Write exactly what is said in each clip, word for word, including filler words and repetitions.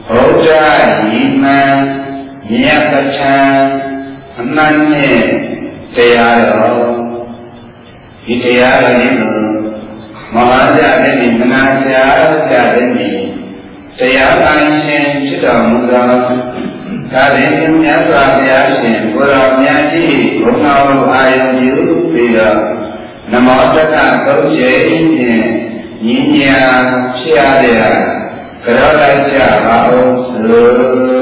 Buddha Iman Miyapachan Amanye Teyaro Iteyaro Nimu Mahaja Deni Manasya Deni Teyaro Shin Chidamuga Kari Nyaswa Yashin Pura Myaji Gunaru Ayam Yu Pira Namataka Kaujay Ninya Chiadaya Kerajaan Bangsa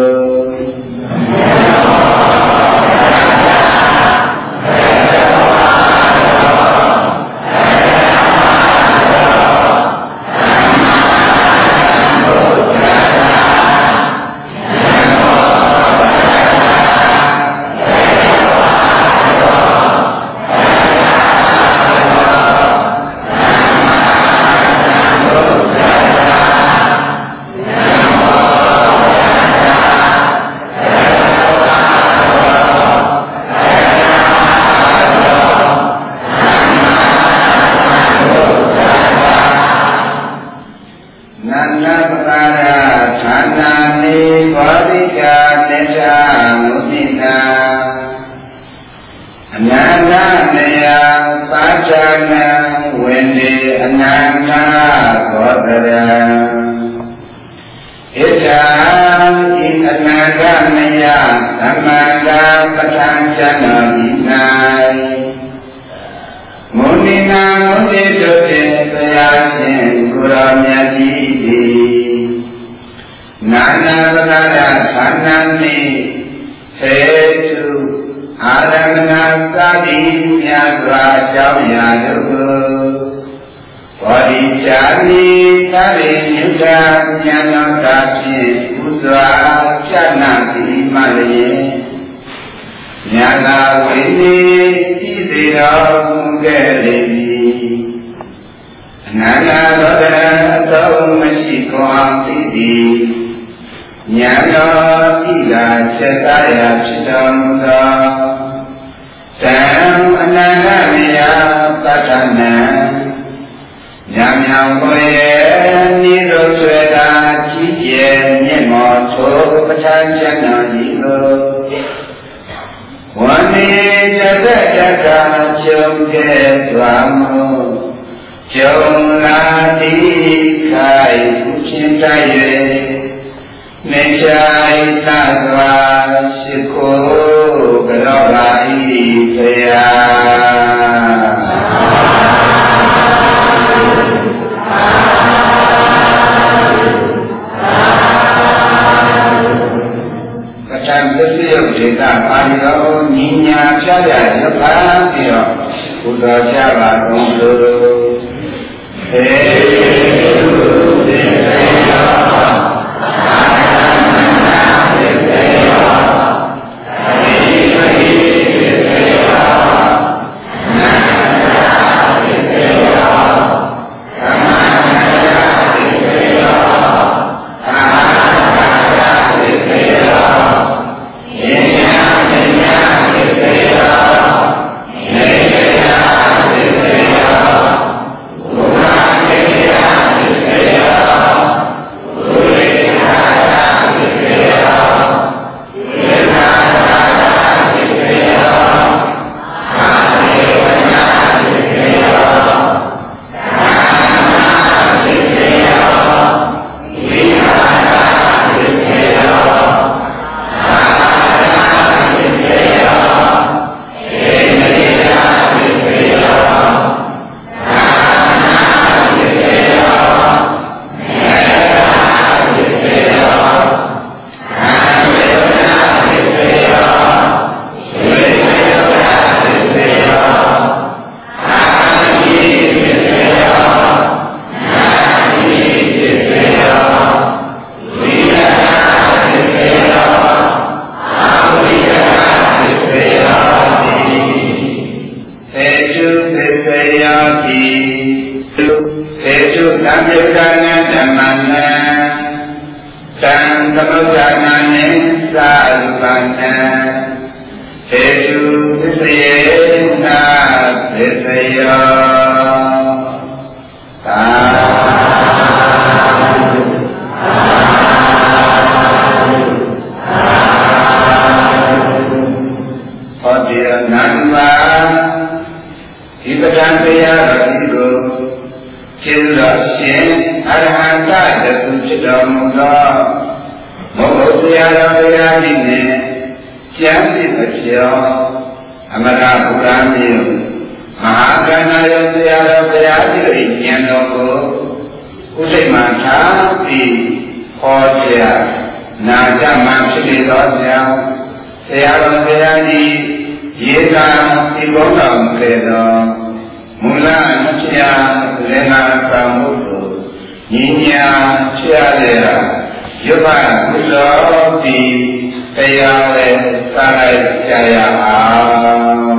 ဖြစ်တော်မူသောမုတ်တရားတော်တရားနည်းနဲ့ကျမ်းပြည့်အကျော်အမရဗုဒ္ဓမျိုးမဟာကဏ္ဍယောတရားတော်တရားရှိ၏ဉာဏ်တော်ကိုဥစိတ်မှထားပြီးဟောကြားနာကြမှဖြစ်နေသောကြောင့်တရားတော်တရားကြီးရေသာဒီဘုံတော်မူခဲ့သောမူလတရားလေနာသာမှုတို့ညီညာဖြစ်ရတဲ့ယုဘကုသိုလ်ဒီတရားလည်းစားလိုက်ကြရအောင်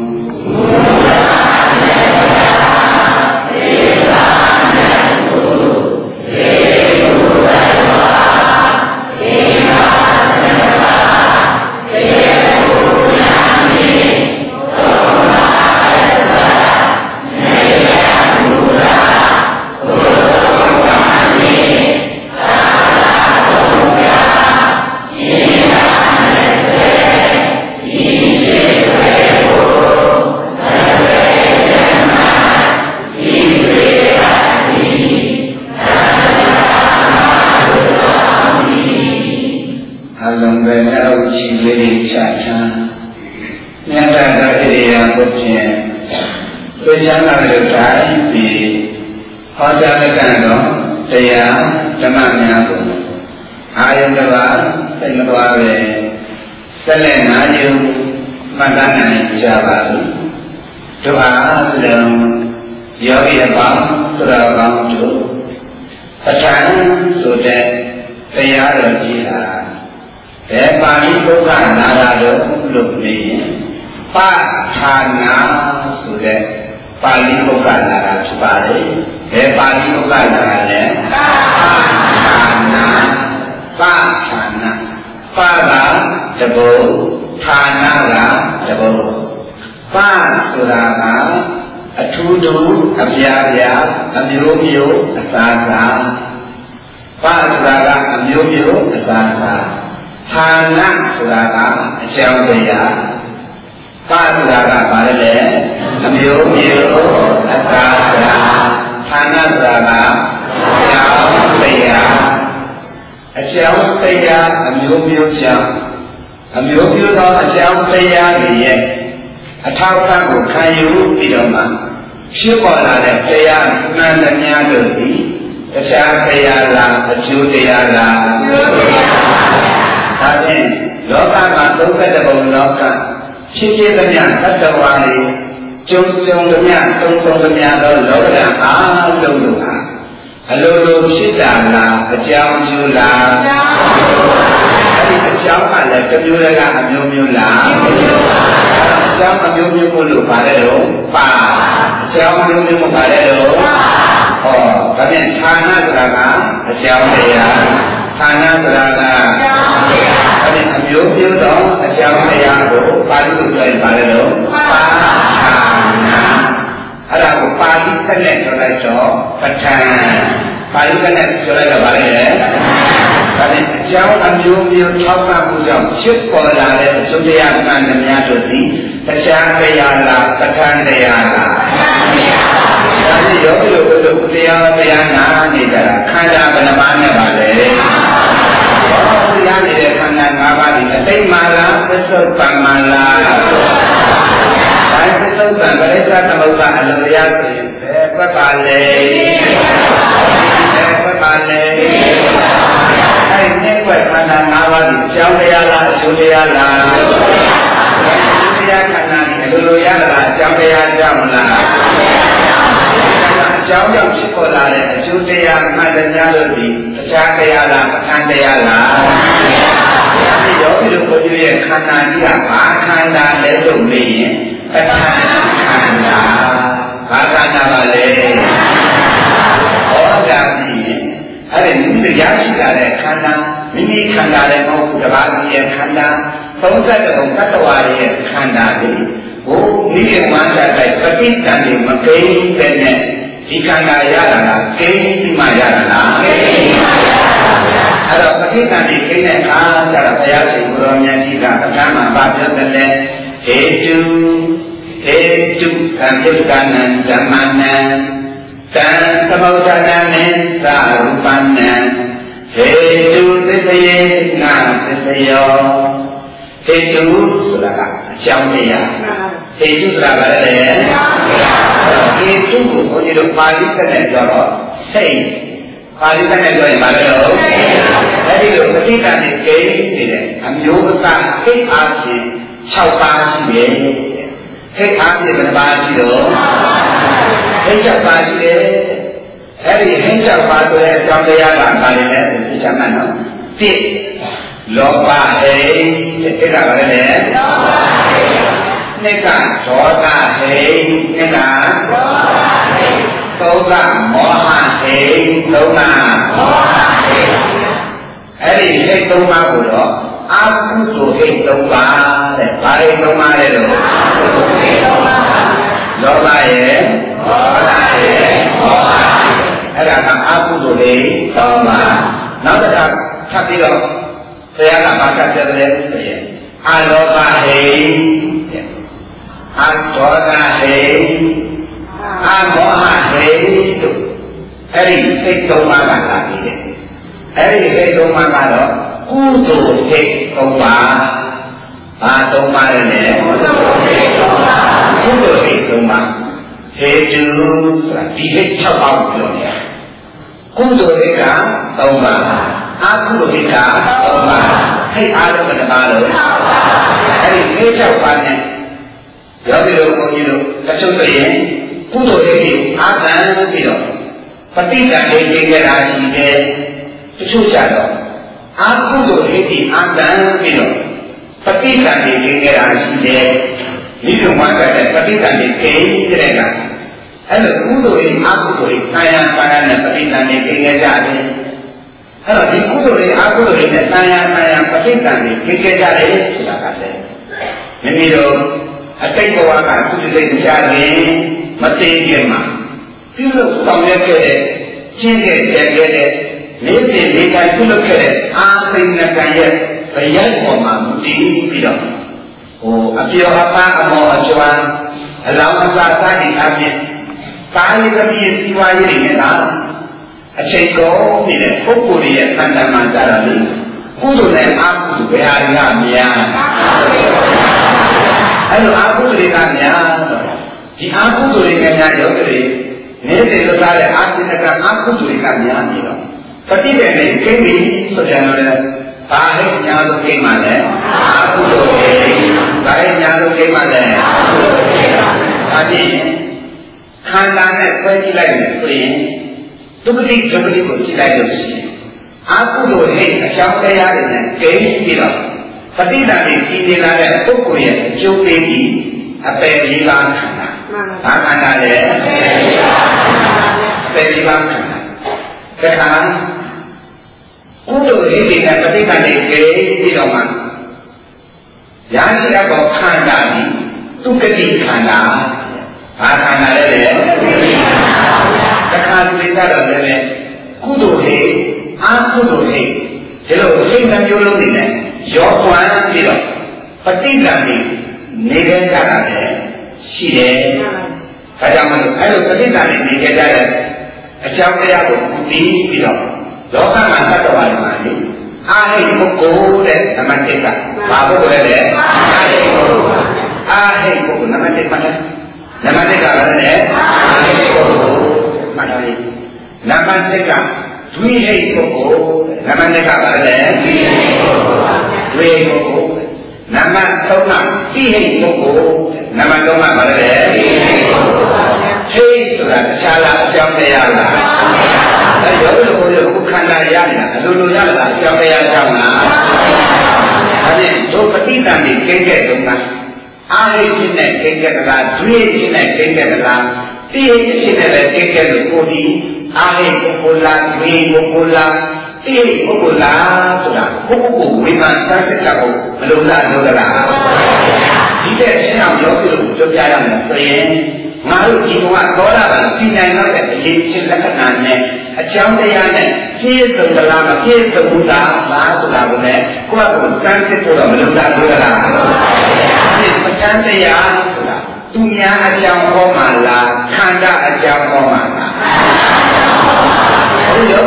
ဖြစ်ပေါ်လာတဲ့တရားမှန်တရားတို့သည်တခြားတရားလားအကျိုးတရားလားအကျိုးတရားပါဒါဖြင့်လောကမှာသုံးသက်တဲ့ဘုံလောကဖြစ်ဖြစ်သမျှသတ္တဝါတွေကျုံကျုံသမျှသုံးသုံးသမျှသောလောကအားလုံးတို့ဟာအလိုလိုဖြစ်တာလားအကြောင်းကျိုးလားအကြောင်းအဲ့ဒီအကြောင်းကလည်းတစ်မျိုးလည်းကအမျိုးမျိုးလားအမျိုးပါအကြောင်းအမျိုးမျိုးကိုလို့ပါတယ်တော့ပါအကြောင်းမျိုးမျိုးမပါတယ်တော့ဟောဒါဖြင့်ဌာနဆိုတာကအကြောင်းတရားဌာနဆိုတာကအကြောင်းတရားဒါဖြင့်အမျိုးမျိုးသောအကြောင်းတရားကိုပါဠိလိုပြောရင်ပါတယ်တော့ပါဌာနအဲ့ဒါကိုပါဠိတက်နဲ့ပြောလိုက်တော့ပဋ္ဌာန်းပါဠိတက်နဲ့ပြောလိုက်တော့ဗါလဲဒါဖြင့်အကြောင်းအမျိုးမျိုးထောက်ပံ့မှုကြောင့်ဖြစ်ပေါ်လာတဲ့အကျိုးတရားမှန်သမျှတို့သည်တရားတရားလားပဋ္ဌာန်းတရားလားတရားပါဘုရားဒါဖြင့်ယောဂီတို့တို့တရားတရားနာနေကြတာခန္ဓာဘယ်နှပါးနဲ့ပါလဲဟောတရားနေတဲ့ခန္ဓာ၅ပါးဒီအတိတ်မှလားသစ္စုပ္ပန်မှလားဒါသစ္စုပ္ပန်ပရိစ္ဆသမုပ္ပါအလိုရဆိုရင်ဘယ်ဘက်ပါလဲဘယ်ဘက်ပါလဲအဲ့ဒီနှစ်ွက်ခန္ဓာ၅ပါးဒီကြောင်းတရားလားအကျိုးတရားလားအကျိုးတရားခန္ဓာဒီအလိုလိုရတာအကြောင်းတရားကြောင့်လားအကြောင်းကြောင့်ဖြစ်ပေါ်လာတဲ့အကျိုးတရားမှန်တရားတို့ဒီတရားတရားလားပဋ္ဌာန်းတရားလားဒီယောဂီတို့ကိုပြည့်ရဲ့ခန္ဓာကြီးကဘာခန္ဓာလဲလို့မေးရင်ပဋ္ဌာန်းခန္ဓာဘာခန္ဓာပါလဲဟောတာပြီးအဲ့ဒီမိမိရရှိလာတဲ့ခန္ဓာမိမိခန္ဓာလည်းမဟုတ်ဘူးတပါးကြီးရဲ့ခန္ဓာသုံးသက်တဲ့ဘုံတတ္တဝါရဲ့ခန္ဓာတွေဟိုမိမိမှန်တဲ့ပဋိသန္ဓေမကိန်းတဲ့နဲ့ဒီခန္ဓာရတာလားကိန်းပြီးမှရတာလားကိန်းပြီးမှရတာပါဗျာအဲ့တော့ပဋိသန္ဓေကိန်းတဲ့အခါကျတော့ဘုရားရှင်ကိုရောမြတ်ကြီးကပဋ္ဌာန်းမှာပါပြောတဲ့လေဟေတုဟေတုသံယုတ်ကနံဓမ္မနံတံသမုဒ္ဒနာနိသာရူပနံဟေတုသစ္စယေနာသစ္စယောဟေတုဆိုတာကအကြောင်းတရားဟေတုဆိုတာကလည်းဟေတုကိုဘုန်းကြီးတို့ပါဠိသက်နဲ့ပြောတော့ဟိတ်ပါဠိသက်နဲ့ပြောရင်ဘာလဲလို့အဲ့ဒီလိုပဋိသန္ဓေကိန်းနေတဲ့အမျိုးအစားဟိတ်အားဖြင့်၆ပါးရှိတယ်ဟိတ်အားဖြင့်ဘယ်နှပါးရှိတော့ဟိတ်၆ပါးရှိတယ်အဲ့ဒီဟိတ်၆ပါးဆိုတဲ့အကြောင်းတရားကဘာလဲလဲသိချင်မှန်းနော်တိလောဘဟိတ်တဲ့ကဘာလဲလဲလောဘဟိတ်နှစ်ကဒေါသဟိတ်နှစ်ကဒေါသဟိတ်သုံးကမောဟဟိတ်သုံးကမောဟဟိတ်အဲ့ဒီဟိတ်သုံးပါးကိုတော့အာကုသိုလ်ဟိတ်သုံးပါးတဲ့ဘာဟိတ်သုံးပါးလဲလို့အာကုသိုလ်ဟိတ်သုံးပါးလောဘရဲ့ဒေါသရဲ့မောဟအဲ့ဒါကအာကုသိုလ်ဟိတ်သုံးပါးနောက်တစ်ခါထပ်ပြီးတော့ဘုရားကဘာကပြောတယ်ဆိုရင်အာလောဘဟိတ်အာဒေါသဟိတ်အာမောဟဟိတ်တို့အဲ့ဒီဟိတ်သုံးပါးကလာပြီးတယ်အဲ့ဒီဟိတ်သုံးပါးကတော့ကုသိုလ်ဟိတ်သုံးပါးဘာသုံးပါးလဲကုသိုလ်ဟိတ်သုံးပါးကုသိုလ်ဟိတ်သုံးပါးဟေတုဆိုတာဒီဟိတ်၆ပါးကိုပြောနေတယ်ကုသိုလ်ဟိတ်ကသုံးပါးအာကုသိုလ်ဟိတ်ကသုံးပါးဟိတ်အားလုံးကတစ်ပါးလို့အဲ့ဒီဟိတ်၆ပါးနဲ့ယောဂီတို့ဘုန်းကြီးတို့တချို့ဆိုရင်ကုသိုလ်ဟိတ်ကိုအားခံပြီးတော့ပဋိသန္ဓေကျင့်ကြတာရှိတယ်တချို့ကြတော့အာကုသိုလ်ဟိတ်ကိုအားခံပြီးတော့ပဋိသန္ဓေကျင့်ကြတာရှိတယ်ဒီလိုမှတ်တဲ့ပဋိသန္ဓေကျင့်ကြတဲ့ကအဲ့လိုကုသိုလ်ဟိတ်အာကုသိုလ်ဟိတ်ဆိုင်ရာဆိုင်ရာနဲ့ပဋိသန္ဓေကျင့်ကြကြတယ်အဲ့တော့ဒီကုသိုလ်တွေအာကုသိုလ်တွေနဲ့ဆိုင်ရာဆိုင်ရာပဋိသန္ဓေကျင့်ကြကြတယ်ဆိုတာကလည်းမိမိတို့အတိတ်ဘဝကသူစိတ်ကြားရင်မသိခင်မှာပြုလုပ်ဆောင်ရွက်ခဲ့တဲ့ကျင့်ခဲ့ကြခဲ့တဲ့နေ့စဉ်နေ့တိုင်းပြုလုပ်ခဲ့တဲ့အာသိဏကံရဲ့ဗျာပေါ်မှာမူတည်ပြီးတော့ဟိုအပြောအပန်းအမောအကျွမ်းအလောင်းအစာစားနေအပြင်ကာယကတိစီဝါရေးတွေနဲ့လားအချိန်ကုန်နေတဲ့ပုဂ္ဂိုလ်ရဲ့အတ္တမှန်ကြတာလေကုသိုလ်နဲ့အာကုသိုလ်ဘယ်ဟာကများအဲ့လိုအာကုသိုလ်တွေကများတော့ဒီအာကုသိုလ်တွေကများရောတွေနေ့စဉ်လုပ်ထားတဲ့အာသင်္ကအာကုသိုလ်တွေကများနေတော့ပฏิပန်နဲ့ကိမ့်ပြီးဆိုကြတော့လေဘာဟိညာလို့ကိမ့်မှလဲအာကုသိုလ်တွေဘာဟိညာလို့ကိမ့်မှလဲအာကုသိုလ်တွေဒါဖြင့်ခန္ဓာနဲ့ခွဲကြည့်လိုက်မယ်ဆိုရင်ဒုက္ခတိဒုက္ခတိကိုကြည့်လိုက်လို့ရှိရင်အာကုသိုလ်ဟိအကြောင်းတရားတွေနဲ့ကိမ့်ပြီးတော့ပฏิသန္ဓေကြည်နေလာတဲ့ပုဂ္ဂိုလ်ရဲ့အကျိုးပေးပြီးအပယ်လေးပါးခန္ဓာဘာခန္ဓာလဲအပယ်လေးပါးအပယ်လေးပါးခန္ဓာတခါကုသိုလ်ဟိတ်နဲ့ပฏิသန္ဓေကြည်ပြီးတော့မှရာရှိအကောခန္ဓာဒီသူကတိခန္ဓာဘာခန္ဓာလဲလေတခါသိကြတော့လည်းကုသိုလ်ဟိတ်အာကုသိုလ်ဟိတ်ဒီလိုဟိတ်နှမျိုးလုံးနေတယ်ရောကွမ်းပြီးတော့ပဋိသန္ဓေနေကြကြတာလည်းရှိတယ်။ဒါကြောင့်မလို့အဲ့လိုပဋိသန္ဓေနေကြကြတဲ့အကြောင်းတရားကိုသိပြီးတော့လောကမှာသတ္တဝါတွေမှာလေအာဟိတ်ပုဂ္ဂိုလ်တဲ့နံပါတ်တစ်ကဘာပုဂ္ဂိုလ်လဲအာဟိတ်ပုဂ္ဂိုလ်အာဟိတ်ပုဂ္ဂိုလ်နံပါတ်တစ်မှတ်တယ်နံပါတ်တစ်ကဘာလဲအာဟိတ်ပုဂ္ဂိုလ်မှတ်တယ်နံပါတ်တစ်ကဒွိဟိတ်ပုဂ္ဂိုလ်နံပါတ်တစ်ကဘာလဲဒွိဟိတ်ပုဂ္ဂိုလ်ဒွိဟိတ်ပုဂ္ဂိုလ်နံပါတ်သုံးကဟိဟိတ်ပုဂ္ဂိုလ်နံပါတ်သုံးကဘာလဲဟိဟိတ်ပုဂ္ဂိုလ်ဟိဆိုတာတခြားလားအကြောင်းတရားလားအဲရောလို့ကိုယ်ကခန္ဓာရနေတာအလိုလိုရလားအကြောင်းတရားကြောင့်လားဒါဖြင့်တို့ပဋိသန္ဓေကိန်းတဲ့တုန်းကအာဟိဖြစ်နဲ့ကိန်းတဲ့ကလားဒွိဖြစ်နဲ့ကိန်းတဲ့ကလားတိဟိဖြစ်နဲ့လည်းကိန်းတဲ့လို့ကိုယ်ဒီအာဟိပုဂ္ဂိုလ်လားဒွိပုဂ္ဂိုလ်လားတိဟိပုဂ္ဂိုလ်လားဆိုတာပုဂ္ဂိုလ်ကိုဝိမာန်သတ်ချက်ကိုမလုံးလားလို့လားဒီတဲ့ရှင်းအောင်ပြောပြလို့ပြောပြရမယ်ဆိုရင်ငါတို့ဒီကောင်ကတော့လာတာပြည်နိုင်တော့တဲ့အရေးချင်းလက္ခဏာနဲ့အကြောင်းတရားနဲ့ပြည့်စုံသလားမပြည့်စုံဘူးလားဆိုတာကိုလည်းကိုယ့်ကိုယ်စမ်းစစ်ဖို့တော့မလုပ်တာလို့လားဒီပဋ္ဌာန်းတရားဆိုတာသူများအကြောင်းဟောမှလားခန္ဓာအကြောင်းဟောမှလားဘုရားပြောလို့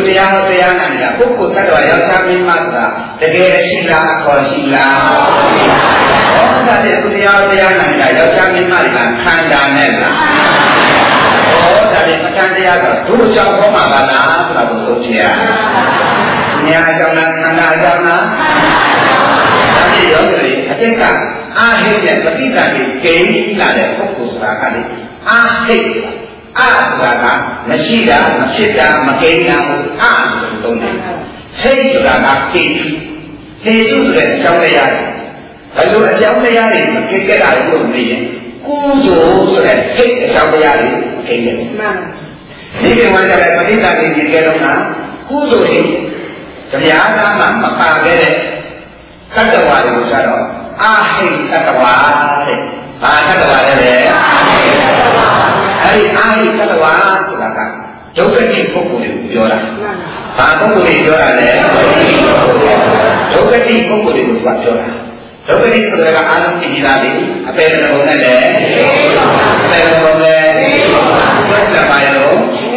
တရားတရားနာနေတာပုဂ္ဂိုလ်သတ္တဝါယောက်ျားမင်းမဆိုတာတကယ်ရှိလားအခေါ်ရှိလားဟောဒါတဲ့သူတရားတရားနာနေတာယောက်ျားမင်းမတွေကခန္ဓာနဲ့လားဟောဒါတဲ့ပဋ္ဌာန်းတရားဆိုဒုကြောင့်ဟောမှာပါလားဆိုတာကိုဆိုချင်ရညာအကြောင်းလားခန္ဓာအကြောင်းလားဒါပြည့်ရောတယ်အတိတ်ကအာဟိတ်နဲ့ပဋိသန္ဓေဂိမ်းလာတဲ့ပုဂ္ဂိုလ်ဆိုတာကလေအာဟိတ်အာဆိုတာကမရှိတာမဖြစ်တာမကိန်းတာဘူးအာလို့သုံးတယ်ဟိတ်ဆိုတာကကိန်းဟေတုဆိုတဲ့အကြောင်းတရားတွေဘယ်လိုအကြောင်းတရားတွေမကိန်းကြတာလို့မေးရင်ကုသိုလ်ဆိုတဲ့ဟိတ်အကြောင်းတရားတွေကိန်းတယ်မှန်ပါဒီကမှလည်းပဋိသန္ဓေဒီကဲတော့ကကုသိုလ်ဟိတ်တရားသားမှမပါခဲ့တဲ့သတ္တဝါတွေကိုဆိုတော့အာဟိတ်သတ္တဝါတဲ့ဘာသတ္တဝါလဲလဲအာဟိတ်သတ္တဝါအဲ့ဒီအာဟိတ်သတ္တဝါဆိုတာကဒုက္ခတိပုဂ္ဂိုလ်ကိုပြောတာဘာပုဂ္ဂိုလ်ကိုပြောတာလဲဒုက္ခတိပုဂ္ဂိုလ်ကိုပြောတာဒုက္ခတိဆိုတာကအာလုံးသိနေတာလေအပေတဲ့ဘုံနဲ့လေအပေတဲ့ဘုံနဲ့ဘုရားပါရော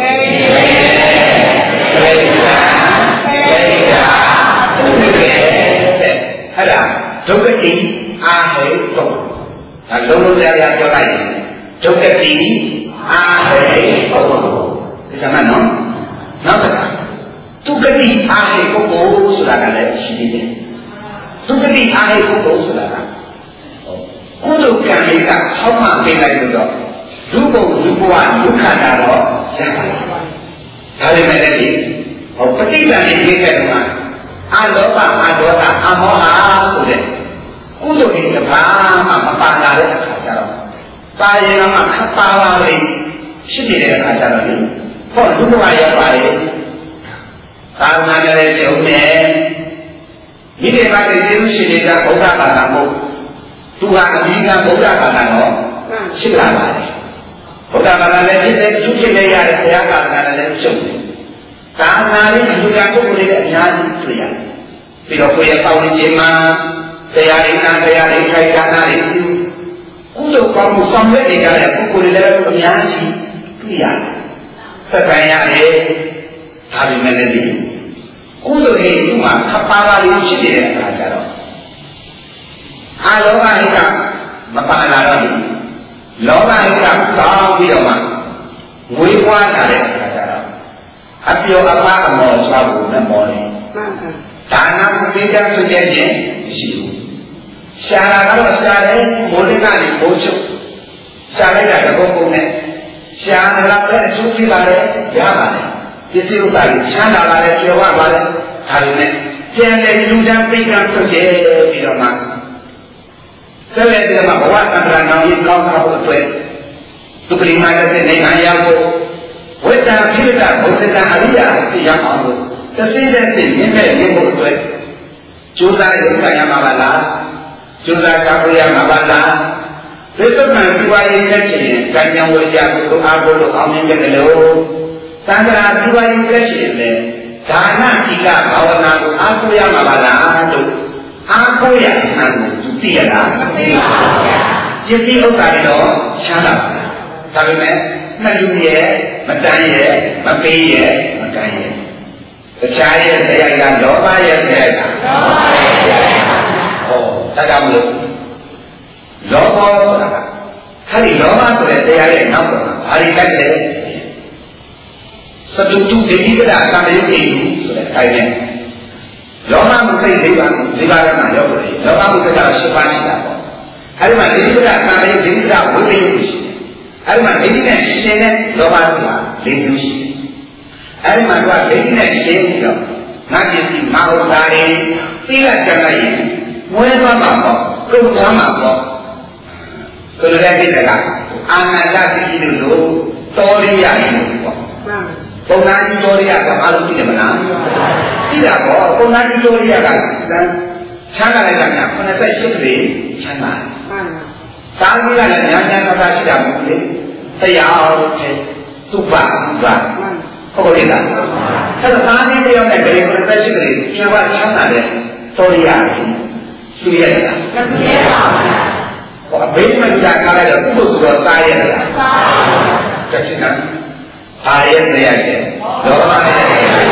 အဲ့ဒါဒုက္ခတိအာဟိတ်ပုဂ္ဂိုလ်ဒါလုံးလုံးတရားပြောလိုက်ရင်ဒုက္ခတိအာဟိတ်ပုဂ္ဂိုလ်ဒီကမှနော်နောက်တစ်ခါဒုက္ခတိအာဟိတ်ပုဂ္ဂိုလ်ဆိုတာကလည်းရှိသေးတယ်ဒုက္ခတိအာဟိတ်ပုဂ္ဂိုလ်ဆိုတာကကုသိုလ်ကံလေးကဟောက်မှပေးလိုက်လို့တော့လူဘုံလူဘဝလူခန္ဓာတော့ရပါတယ်ဒါပေမဲ့လည်းဟောပဋိသန္ဓေရေးခဲ့တော့အာလောဘအာဒေါသအမောဟဆိုတဲ့ကုသိုလ်တွေတပါးမှမပါလာတဲ့အခါကျတော့ပါရင်တော့ခပ်ပါပါလေးရှိနေတဲ့အခါကျတော့လေဟောလူဘဝရောက်ပါလေသာသနာ့ရဲ့ကျုံနဲ့မိခင်ပါတဲ့ကျေးဇူးရှင်တွေကဗုဒ္ဓဘာသာမဟုတ်သူဟာအမိကဗုဒ္ဓဘာသာတော့ရှိလာပါတယ်ဗုဒ္ဓဘာသာလည်းဖြစ်တဲ့သူဖြစ်နေရတဲ့ဘုရားဘာသာလည်းရှုပ်တယ်သာသနာ့ရဲ့လူကပုဂ္ဂိုလ်တွေအများကြီးတွေ့ရတယ်ပြီးတော့ကိုယ့်ရဲ့ပေါင်းခြင်းမှာတရားရည်နာတရားရည်ခိုင်ခန္ဓာရည်ကုသိုလ်ကောင်းမှုဆောင်ရွက်နေကြတဲ့ပုဂ္ဂိုလ်တွေလည်းအများကြီးတွေ့ရတယ်။သက်ဆိုင်ရတယ်။ဒါပေမဲ့လည်းဒီကုသိုလ်ရဲ့ဒီမှာခပ်ပါပါလေးဖြစ်နေတဲ့အခါကျတော့အာလောဘဟိကမပါလာတော့ဘူး။လောဘဟိကကောင်းပြီးတော့မှငွေပွားလာတဲ့အခါကျတော့အပျော်အပါအမောဆွားဖို့နဲ့မောတယ်။မှန်ပါဒါနမှုပေးတဲ့ဆိုတဲ့ချင်းမရှိဘူးရှာလာတော့ရှာတယ်မိုးလင်းကနေမိုးချုပ်ရှာလိုက်တာတကုန်းကုန်းနဲ့ရှာလာတဲ့အကျိုးပြပါလေရပါလေပစ္စည်းဥစ္စာကြီးချမ်းသာပါလေကျွယ်ဝပါလေဒါပေမဲ့ပြန်လေလူတန်းပိတ်ကဆုတ်ကျဲပြီးတော့မှဆက်လက်ပြီးတော့မှဘဝတန္တရာနောင်ကြီးကောင်းစားဖို့အတွက်သူပရိမာရတဲ့နိုင်ငံရောက်ဖို့ဝိတ္တဖိရတဘုဒ္ဓတာအရိယာသိရအောင်လို့သတိနဲ့သိမြင်မဲ့မြင်ဖို့အတွက်ကျိုးစားရုံကရမှာပါလားကျိုးစားကားရမှာပါလားသေတ္တမံဒီဝါရေးနဲ့ဖြင့်ကံဉာဏ်ဝိညာဉ်ကိုအားကိုးလို့အောင်မြင်ကြတယ်လို့သံဃာဒီဝါရေးနဲ့ဖြင့်လည်းဒါနသီလဘာဝနာကိုအားကိုးရမှာပါလားလို့အားကိုးရမှန်ကိုသူသိရလားမသိပါဘူးဗျာပစ္စည်းဥစ္စာတွေတော့ရှားတာပါဒါပေမဲ့မလူရဲ့မတန်းရဲ့မပေးရဲ့မကမ်းရဲ့တခြားရဲ့တရားကလောဘရဲ့တရားကလောဘရဲ့တရားဟောဒါကြောင့်မလို့လောဘဆိုတာကခရီးလောဘဆိုတဲ့တရားရဲ့နောက်တော့ဘာတွေတိုက်လဲသတုတုဒိဋ္ဌိကတာသံယုတ်တိဆိုတဲ့ခိုင်နဲ့လောဘမှုစိတ်လေးပါးလေးပါးကမှရောက်တယ်လောဘမှုစိတ်ကတော့၈ပါးရှိတာပေါ့အဲဒီမှာဒိဋ္ဌိကတာသံယုတ်ဒိဋ္ဌိကတာဝိပယုတ်ရှိတယ်အဲဒီမှာဒိဋ္ဌိနဲ့ရှင်တဲ့လောဘဆိုတာ၄မျိုးရှိတယ်အဲဒီမှာကဒိဋ္ဌိနဲ့ရှင်းပြီးတော့ငါပစ္စည်းမဟုတ်တာတွေသိလိုက်ကြလိုက်ရင်ဝဲသွားမှာပေါ့ကုန်သွားမှာပေါ့ဆိုလိုတဲ့ကိစ္စကအာနန္ဒတိလို့လို့တောရိယလို့ပေါ့ပုံနာကြီးတောရိယကအားလုံးသိတယ်မလားသိတာပေါ့ပုံနာကြီးတောရိယကချမ်းသာလိုက်တာကခုနှစ်ဆက်ရှစ်ပြည်ချမ်းသာတာကြီးကလည်းညာညာသာသာရှိတာမဟုတ်လေတရားတဲ့သူ့ပါသူ့ပါဟုတ်ကဲ့လားအဲ့တော့သားလေးတယောက်နဲ့ဂရေကိုတစ်သက်ရှိတယ်ကျွမ်းချမ်းသာတဲ့သောရိယာသူရရလားမသိပါဘူးဟောအဘိဓမ္မာကားလိုက်တော့သူ့ကိုတော့သားရလားသားပါဘူးတချို့ကအာရရဲ့တရားရဲ့လောဘရဲ့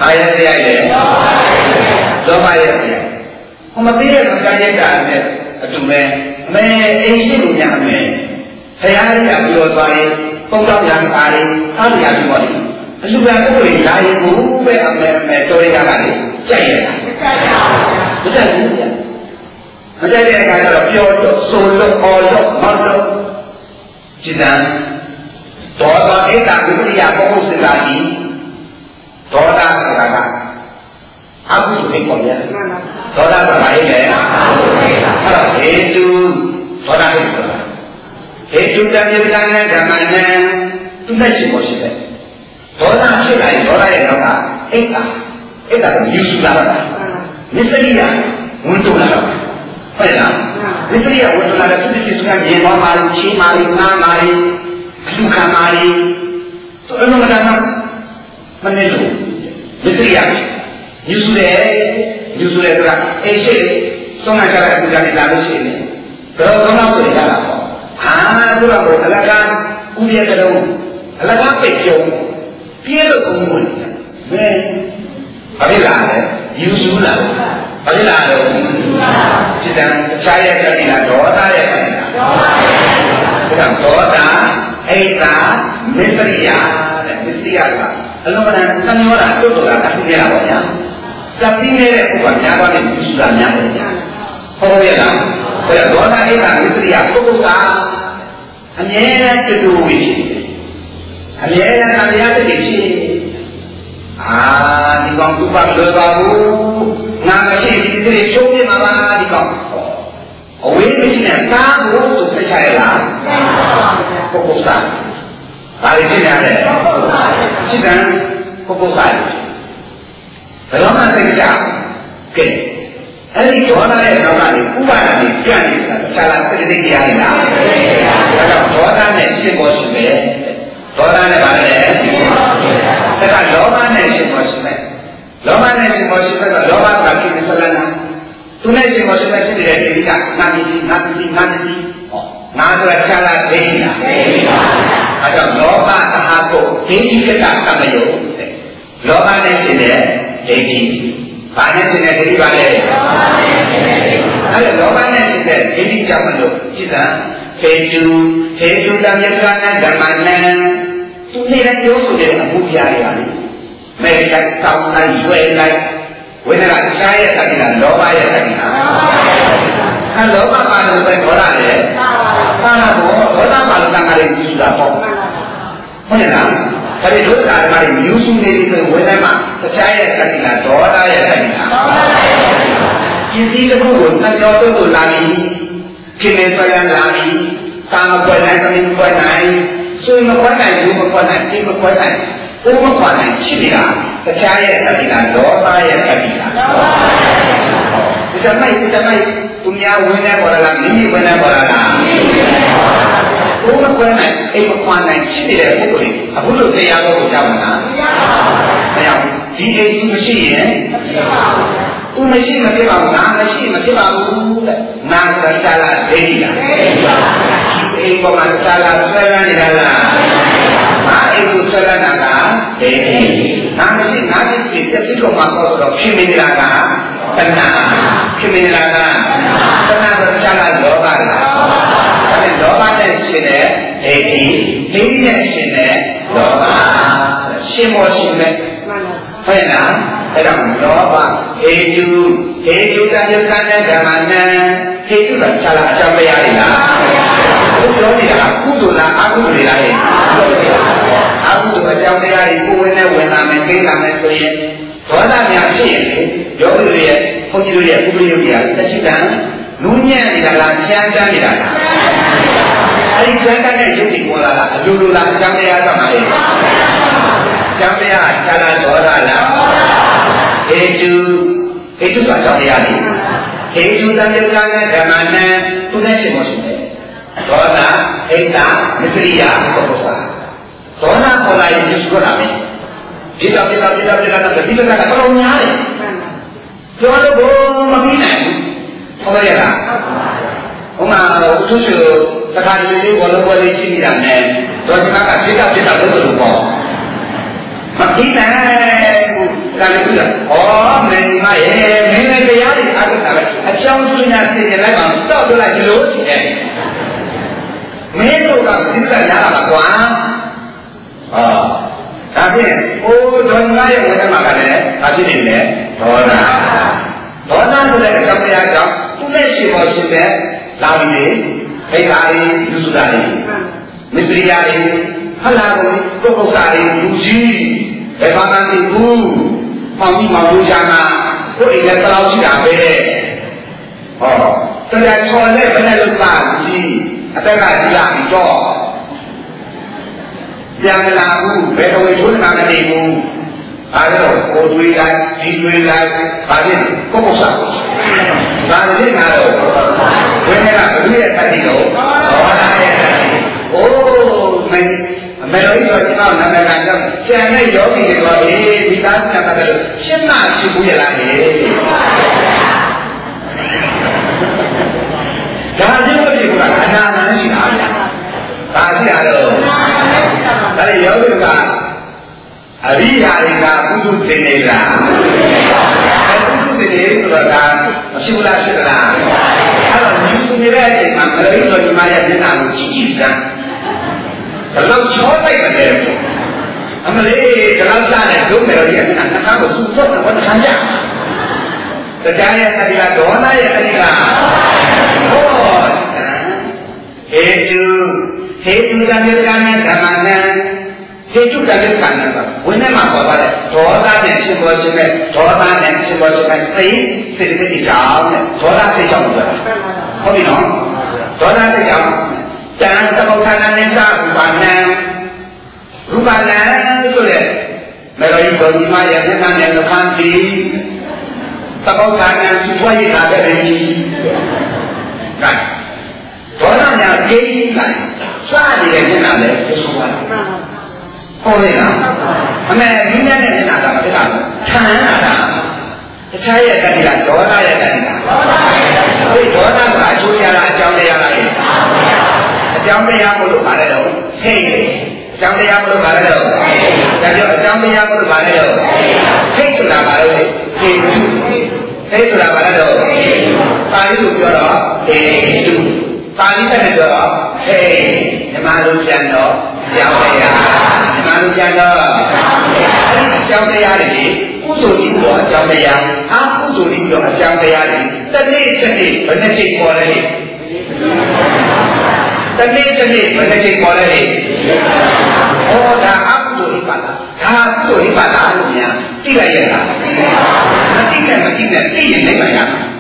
ဘာရဲ့တရားလဲလောဘရဲ့တရားဟိုမသိတဲ့ကံရဲ့တာနဲ့အတူပဲအမေအိမ်ရှိလို့ညာမယ်ဘုရားကြီးကပြောသွားရင်ပုံတော်ညာကားလေးအားရပြီးပါလိမ့်အလူကံကိုယ်လာရင်ကိုပဲအမေအမေတော်ရရတာလေကြိုက်ရတာမကြိုက်ပါဘူးမကြိုက်ဘူးဗျမကြိုက်တဲ့အခါကျတော့ပြောတော့ဆိုလို့ခေါ်လို့မောက်လို့จิตံဒေါသဧကဝိပရိယပုဂ္ဂိုလ်စကားကြီးဒေါသဆိုတာကအကုသိုလ်ဖြစ်ပေါ်ရတယ်ဒေါသဆိုတာဘာလဲအဲ့တော့ဟေတုဒေါသဖြစ်ပေါ်ဟေတုတံမြေပဒနာဓမ္မနံသူနဲ့ရှိဖို့ရှိတယ်ဒေါသဖြစ်လာရင်ဒေါသရဲ့နောက်ကဧကဧကကယူစုလာတာမစ္စရိယဝန်တိုလာတော့ဟုတ်လားမစ္စရိယဝန်တိုလာတဲ့သူစစ်စစ်ကမြင်သွားပါလိမ့်ချင်းပါလိမ့်နားပါလိမ့်လူခံပါလိမ့်သူအလုံးမတန်းမနေလို့မစ္စရိယယူစုတယ်ယူစုတယ်ဆိုတာအိရှိသုံးနာကြတဲ့ပူဇာနဲ့လာလို့ရှိရင်တော့သုံးနောက်ဆိုရတာပေါ့ဟာသူကကိုအလကားဥပြဲကြတော့အလကားပိတ်ပြုံးပြေးလို့ကုန်ဝင်တယ်မဲဘာဖြစ်လာလဲယူစုလာဘာဖြစ်လာတော့จิตံအခြားရဲ့တတိလာဒေါသရဲ့တတိလာဒေါသရဲ့ဒါဒေါသအိတာမစ္စရိယတဲ့မစ္စရိယကအလုံးမတန်သံယောတာတွတ်တော်တာသိနေတာပေါ့ညာသတိနေတဲ့ဥပ္ပါများသွားတဲ့ယူတာများတယ်ညာဟုတ်ရဲ့လားဒါဒေါသအိတာမစ္စရိယပုဂ္ဂိုလ်ကအမြဲတမ်းတူတူဝိဖြစ်အမြဲတမ်းတရားတည်းဖြစ်အာဒီကောင်သူ့ဘာလို့ပါဘူးငါမရှိဒီစိတ်ချုပ်ပြမှာပါဒီကောင်အဝေးမရှိနဲ့စားဖို့သူဖိတ်ချရလားပုဂ္ဂိုလ်စားဘာလို့ဖြစ်ရလဲစိတ်ကပုဂ္ဂိုလ်စားဘယ်တော့မှသိကြကဲအဲ့ဒီဒေါသရဲ့နောက်ကနေဥပါဒဏ်ကိုကြံ့နေတာဆရာကသိသိကြရလားဒါကြောင့်ဒေါသနဲ့ရှင်းဖို့ရှိမယ်ဒေါသနဲ့ဗာလဲဒါကလောဘနဲ့ရှင်းဖို့ရှိမယ်လောဘနဲ့ရှင်မောရှိဘက်ကလောဘကကိစ္စလနာသူနဲ့ရှင်မောရှိဘက်ဖြစ်တဲ့ဒီကနာမည်ကြီးနာမည်ကြီးနာမည်ကြီးဟောနာဆိုတာခြားလာဒိဋ္ဌိလားဒိဋ္ဌိပါအဲကြောင့်လောဘသဟာကိုဒိဋ္ဌိကတကမယုတဲ့လောဘနဲ့ရှင်တဲ့ဒိဋ္ဌိဘာနဲ့ရှင်တဲ့ဒိဋ္ဌိပါလဲလောဘနဲ့ရှင်တဲ့ဒိဋ္ဌိအဲလောဘနဲ့ရှင်တဲ့ဒိဋ္ဌိကြောင့်မလို့จิตံဟေတုဟေတုတံယက္ခဏဓမ္မနံသူနဲ့ပြောဆိုတဲ့အမှုပြရရလိမ့်မဲလိုက်တောင်းလိုက်ရွယ်လိုက်ဝိသကရှားရဲ့တတိကလောဘရဲ့တတိကအဲလောဘပါလို့ပဲဒေါသလေပါပါဘောဒေါသပါလို့တန်ခါလေးယူတာပေါ့ဟုတ်ရဲ့လားဒါပေမဲ့ဒုက္ခဓမ္မတွေယူစုနေပြီဆိုရင်ဝိသမှာရှားရဲ့တတိကဒေါသရဲ့တတိကပစ္စည်းတစ်ခုကိုနှပြောတုတ်လို့လာပြီခင်နေဆွဲလာပြီတာမကွယ်နိုင်သမီးမကွယ်နိုင်ဆွေမကွယ်နိုင်ဘူးမကွယ်နိုင်ဒီမကွယ်နိုင်ဘုမခွာနိုင်ရှိနေတာတခြားရဲ့တတိကလောဘရဲ့တတိကလောဘရဲ့တတိကဒီတမိုက်ဒီတမိုက်သူများဝင်နေပေါ်လာမိမိဝင်နေပေါ်လာဘုမခွာနိုင်အိမ်မခွာနိုင်ရှိနေတဲ့ပုဂ္ဂိုလ်တွေအခုလိုတရားတော်ကိုကြားမှာလားမရပါဘူးမရဘူးဒီအိမ်မရှိရင်မဖြစ်ပါဘူးသူမရှိမဖြစ်ပါဘူးငါမရှိမဖြစ်ပါဘူးတဲ့ငါသစ္စာလားဒိဋ္ဌိလားဒိဋ္ဌိပါဒီအိမ်ပေါ်မှာသစ္စာလားဆွဲလန်းနေတာလားမာအိမ်ကိုဆွဲလန်းတာကဒိဋ္ဌိနာမရှိနာမရှိပြည့်စုံတော့မှာတော့ဖြစ်နေလားကတဏှာဖြစ်နေလားကတဏှာဆိုသစ္စာလားလောဘလားဒါနဲ့လောဘနဲ့ရှင်တဲ့ဒိဋ္ဌိဒိဋ္ဌိနဲ့ရှင်တဲ့လောဘရှင်မောရှင်မဲ့ဟုတ်လားအဲ့ဒါလောဘဟေတုဟေတုတံယက္ခဏဓမ္မနံဟေတုကခြားလာအကြောင်းတရားတွေလားဘုပြောနေတာကကုသိုလ်လားအကုသိုလ်လားဟဲ့အကုသိုလ်အကြောင်းတရားတွေကိုဝင်နဲ့ဝင်လာမယ်သိလာမယ်ဆိုရင်ဒေါသများဖြစ်ရင်ယောဂီတွေရဲ့ဘုန်းကြီးတို့ရဲ့ဥပရိယတွေတချိတံနူးညံ့နေတာလားချမ်းတမ်းနေတာလားအဲ့ဒီချမ်းတမ်းတဲ့ယုတ်တိပေါ်လာတာအလိုလိုလားအကြောင်းတရားတော့မဟုတ်ဘူးအကြောင်းတရားခြားလာဒေါသလားဟေတုဟေတုဆိုတာကြောင့်တရားလေဟေတုတံယက္ခဏဓမ္မနံသူနဲ့ရှင်မရှိတယ်ဒေါသအိတ်တာမစ္စရိယပုဂ္ဂိုလ်စာဒေါသပေါ်လာရင်ယူဆိုတာပဲဒီတော့ဒီတော့ဒီတော့ဒီတော့ဒီတော့ကတော့များတယ်ပြောလို့ဘုမပြီးနိုင်ဘူးဟုတ်ရဲ့လားဟိုမှာသူ့ဆိုတခါတလေလေးဘောလုံးဘောလေးရှိနေတာနဲ့တော့ဒီကကပြစ်တာပြစ်တာလို့ဆိုလို့ပေါ့မပြီးနိုင်ဘူးဒါဒါလည်းပြဩမင်းမရဲ့မင်းလည်းတရားတွေအားထုတ်တာပဲအကြောင်းသူညာသိနေလိုက်ပါတော့တော့လိုက်လို့ရှိတယ်မင်းတို့ကသိက္ခာရတာကွာဟောဒါဖြင့်ဟိုဒေါ်လာရဲ့ဝိဓမ္မာကလည်းဘာဖြစ်နေလဲဒေါနာဒေါနာဆိုတဲ့အကြောင်းတရားကြောင့်သူနဲ့ရှိပေါ်ရှိတဲ့လာပြီးခိခါရီလူစုတာတွေမစ္စရိယာတွေဟလာကိုပုဂ္ဂိုလ်စာတွေလူကြီးဘယ်မှာမှမသိဘူးပေါင်းပြီးမှလူချာနာကိုယ်အိမ်လည်းတောင်းရှိတာပဲဟောတရားချော်နဲ့ဘယ်နဲ့လို့ပါကြီးအတက်ကကြီးလာပြီးတော့ပြန်လာဘူးဘယ်တော့ချိုးနေတာမသိဘူးအဲဒါကိုတွေးလိုက်ဒီတွေးလိုက်ဘာဖြစ်ပုဂ္ဂိုလ်စာဒါလည်းငါတော့ဝိညာဉ်ကဘယ်ရဲ့တတိတော့ဟောတာရဲ့အိုးမင်းအမေတို့ဆိုကျွန်တော်နာမည်ကတော့ကျန်တဲ့ယောဂီတွေတော့ဒီဒီသားစံပတ်လို့ရှင်းမရှိဘူးရလားလေဒါချင်းမဖြစ်ဘူးလားအနာနာရှိတာဒါရှိတာတော့ဒါလေယောဂီကအရိယာတွေကပုထုသင်နေလားပုထုသင်နေဆိုတော့ဒါမရှိဘူးလားဖြစ်လားအဲ့တော့ယူနေတဲ့အချိန်မှာမရိတော်ညီမရဲ့မျက်နှာကိုကြည့်ကြည့်စမ်းဘယ်လောက်ချောလိုက်မလဲအမလေးဒီလောက်စားတဲ့ဒုမေတော်ကြီးကနှခါကိုသူ့တော့ဘာမှခံကြတရားရဲ့တတိယဒေါနာရဲ့တတိယဟောဟေတုဟေတုကမြေကနဲ့ဓမ္မနံဟေတုကလည်းခံတာဝိနည်းမှာပေါ်ပါတယ်ဒေါသနဲ့ရှင်ဘောရှင်နဲ့ဒေါသနဲ့ရှင်ဘောရှင်နဲ့သိစိတ်တိကြောင့်နဲ့ဒေါသစိတ်ကြောင့်ပြောတာဟုတ်ပြီနော်ဒေါသစိတ်ကြောင့်တန်သမုဋ္ဌာနနဲ့သာရူပနံရူပနံဆိုတဲ့မေရောဤကိုဒီမရဲ့မျက်နှာနဲ့နှခမ်းပြီးသမုဋ္ဌာနစုဖွဲ့ရတာပဲဒီကဲဒေါသညာကိန်းလိုက်စနေတဲ့မျက်နှာလည်းဆိုပါဟုတ်လေလားအမေဒီညနဲ့မျက်နှာကမဖြစ်တာခံရတာတခြားရဲ့တတိယဒေါသရဲ့တတိယဒေါသရဲ့ဒီဒေါသကအကျိုးရတာအကြောင်းတရားလားအကြောင်းတရားမို့လို့ပါလဲတော့ဟဲ့အကြောင်းတရားမို့လို့ပါလဲတော့ဒါကြောင့်အကြောင်းတရားမို့လို့ပါလဲတော့ဟဲ့ဆိုတာပါလို့ဟေတုဟဲ့ဆိုတာပါလဲတော့ပါဠိလိုပြောတော့ဟေတုပါဠိနဲ့ပြောတော့ဟဲ့ဓမ္မလိုပြန်တော့ကြောင်းတရားဓမ္မလိုပြန်တော့အကြောင်းတရားတွေကုသိုလ်ကြီးတော့အကြောင်းတရားအကုသိုလ်ကြီးတော့အကြောင်းတရားတွေတနေ့တနေ့ဘယ်နှချိန်ပေါ်လဲတနေ့တနေ့ဘယ်နှချိန်ပေါ်လဲဟောဒါအကုသိုလ်ပါလားဒါအကုသိုလ်ပါလားလို့များသိလိုက်ရတာမသိနဲ့မသိနဲ့သိရင်လည်းမရ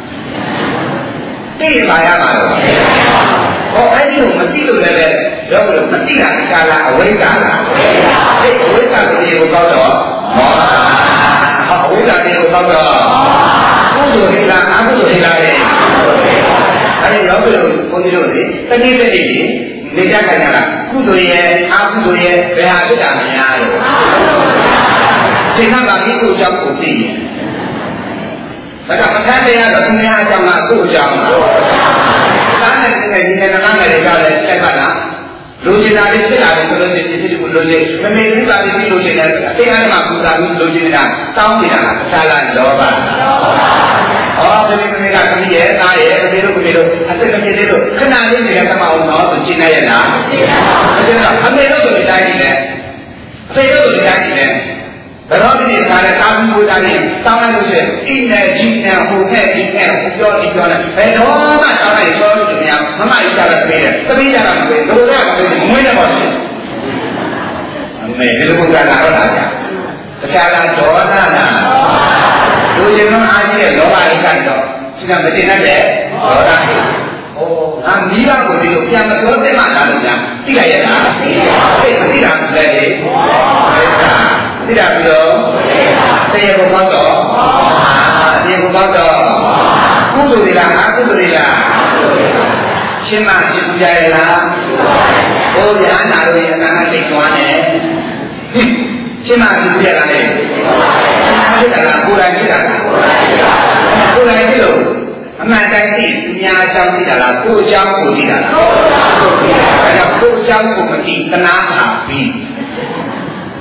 သိရင်ပါရမှာတော့ဟောအဲ့ဒီကိုမသိလို့လည်းပဲတော့လို့မသိတာကာလအဝိဇ္ဇာလားဒီအဝိဇ္ဇာကိုဒီကိုကောက်တော့မောဟဟောအဝိဇ္ဇာကိုကောက်တော့ကုသိုလ်ဟိလားအကုသိုလ်ဟိလားလေအဲ့ဒီရောက်လို့ဘုန်းကြီးတို့လေတတိတတိနေကြခိုင်တာကုသိုလ်ရဲ့အကုသိုလ်ရဲ့ဘယ်ဟာဖြစ်တာမများလို့စိတ်ကပါပြီးကိုကြောက်ကိုသိရင်ဒါကမထမ်းတရားတော့သူများအကြောင်းကကိုအကြောင်းတားတဲ့ငယ်ကြီးနဲ့နားငယ်တွေကလည်းဆက်ကလာလူကျင်တာတွေဖြစ်လာတယ်ဆိုလို့ရှိရင်ဒီလိုလိုချင်မမေဘူးပါပြီးလိုချင်တယ်တရားဓမ္မပူဇာပြီးလိုချင်တာတောင်းနေတာတခြားလားလောဘဟောဒီမိမိကခမီးရဲ့သားရဲ့ခမီးတို့ခမီးတို့အသက်ခမီးလေးတို့ခဏလေးနေတဲ့ကမအောင်တော့သူကျင်နေရလားကျင်ပါဘူးဒါကြောင့်အမေတို့ဆိုတိုင်းနေတယ်အဖေတို့ဆိုတိုင်းနေတယ်ဘယ်တော့ဒီခါနဲ့တာပြီးကိုတာနေတောင်းလိုက်လို့ရှိရင်အင်းနဲ့ကြီးနဲ့ဟိုနဲ့ဒီနဲ့ဟိုပြောဒီပြောနဲ့ဘယ်တော့မှတောင်းလိုက်ပြောလို့မရမမကြီးကြတာပြေးတယ်တပိကြတာမပြေးလို့လည်းမပြေးမွေးနေပါဘူးအမေဒီလိုကလာတော့တာကြာတခြားလားဒေါသလားလူကျင်တော့အားကြီးတဲ့လောဘအိတ်ကတော့ဒီကမတင်တတ်တဲ့ဒေါသဟိုအမိဘကိုဒီလိုပြန်မပြောတဲ့မှလားလို့ညာသိလိုက်ရလားသိပါဘူးသိမသိတာလည်းလေသိတာပြီးတော့တရားကိုပေါက်တော့တရားကိုပေါက်တော့ကုသိုလ်တွေလားအကုသိုလ်တွေလားရှင်းမရှင်းကြရလားဘုရားနာလို့ရတာသိသွားတယ်ရှင်းမရှင်းကြရလားလေဖြစ်တာလားကိုယ်တိုင်ဖြစ်တာလားကိုယ်တိုင်ဖြစ်လို့အမှန်တိုင်းသိအများအကြောင်းသိတာလားကိုယ်အကြောင်းကိုသိတာလားဒါကြောင့်ကိုယ်အကြောင်းကိုမသိသနာဟာပြီး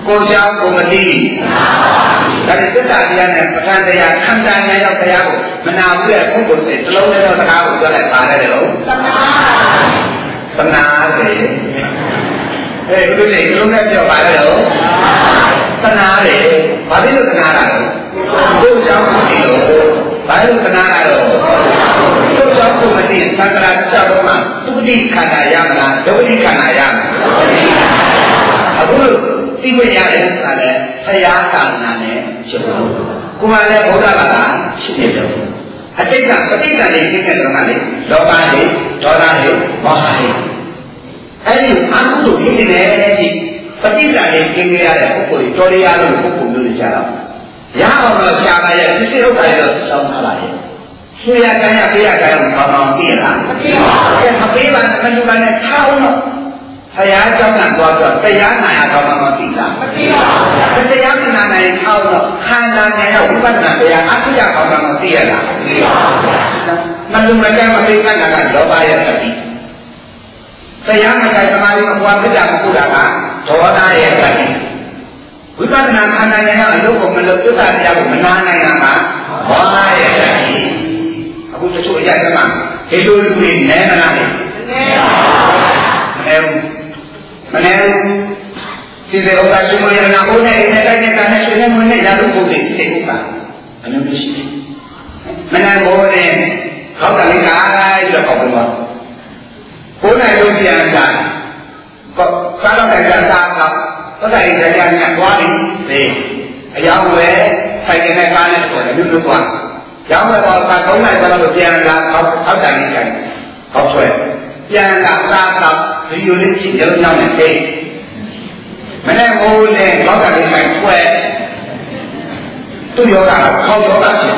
ကိုကြောင့်ကိုမတိဒါနဲ့သစ္စာတရားနဲ့ပဋ္ဌာန်းတရားခန္ဓာဉာဏ်ရောက်တရားကိုမနာဘူးတဲ့ပုဂ္ဂိုလ်တွေတလုံးနဲ့တော့တရားကိုပြောလိုက်ပါတယ်လို့သနာသနာတယ်အဲဘုရားဒီလုံးနဲ့ပြောပါတယ်လို့သနာတယ်ဘာဖြစ်လို့သနာတာလဲကိုကြောင့်ကိုတိလို့ဘာလို့သနာတာတော့ကိုကြောင့်ကိုမတိသံဃာချက်တော့မှသုတိခန္ဓာရမလားဒုတိခန္ဓာရမလားအခုသိခွင့်ရတယ်ဆိုတာလေဆရာသာနာနဲ့ချုပ်လို့ကိုယ်ကလည်းဘုရားဘာသာရှိနေတယ်အတိတ်ကပဋိက္ခဏလေးရှင်းတဲ့တော့ကလေလောဘတွေဒေါသတွေမောဟတွေအဲဒီအမှုတို့ဖြစ်နေတယ်ဒီပဋိက္ခဏလေးရှင်းရတဲ့ပုဂ္ဂိုလ်တွေတော်ရရလို့ပုဂ္ဂိုလ်မျိုးတွေကြတော့ရအောင်တော့ရှာပါရဲ့စိစိဥစ္စာတွေတော့စောင်းထားပါရဲ့ဆွေရကံရပေးရကံရဘာမှမသိလားမသိပါဘူးအဲမပေးပါနဲ့မလူပါနဲ့ထားအောင်တော့ဆရာကြောင့်ကတော့တရားနာရတော့မှမသိတာမသိပါဘူးတရားနာနိုင်ထောက်တော့ခန္ဓာနဲ့ဝိပဿနာတရားအဖြစ်ရအောင်မှမသိရလားမသိပါဘူးမလုံမကမ်းမသိခန္ဓာကလောဘရဲ့သတိတရားမတိုင်းသမာဓိမပွားပြတာမဟုတ်တာကဒေါသရဲ့သတိဝိပဿနာခန္ဓာနဲ့အလုပ်ကိုမလုပ်သစ္စာတရားကိုမနာနိုင်တာကမောဟရဲ့သတိအခုတချို့အရာကမှဒီလိုလူတွေနဲမလားလဲနဲပါဘူးမနေ့စီစေဥစ္စာရှင်မရနာဘုန်းနဲ့နဲ့တိုင်းနဲ့တိုင်းနဲ့ရှင်နဲ့မနဲ့ရလို့ဘုန်းကြီးသိဥစ္စာအနုရှိမနေ့ဘုန်းနဲ့ခေါက်တလေးကားပြီးတော့ပေါက်ပြီးတော့ဘုန်းနဲ့လုံးပြန်တာကောစားတော့တဲ့စားတော့တော့တဲ့ကြကြညသွားပြီဒီအယောင်ဝဲဖိုင်ကနေကားနဲ့ဆိုတယ်လူလူသွားရောက်တော့ကသုံးလိုက်တော့လို့ပြန်လာခေါက်ခေါက်တလေးကန်ခေါက်ဆွဲပြန်လာစားတော့ဒီလိုလေးရှိကြလို့ညောင်းနေတယ်မနေ့ကလည်းဘောက်ကလေးမိုင်ခွဲသူ့ယောဂကခေါင်းယောဂဖြစ်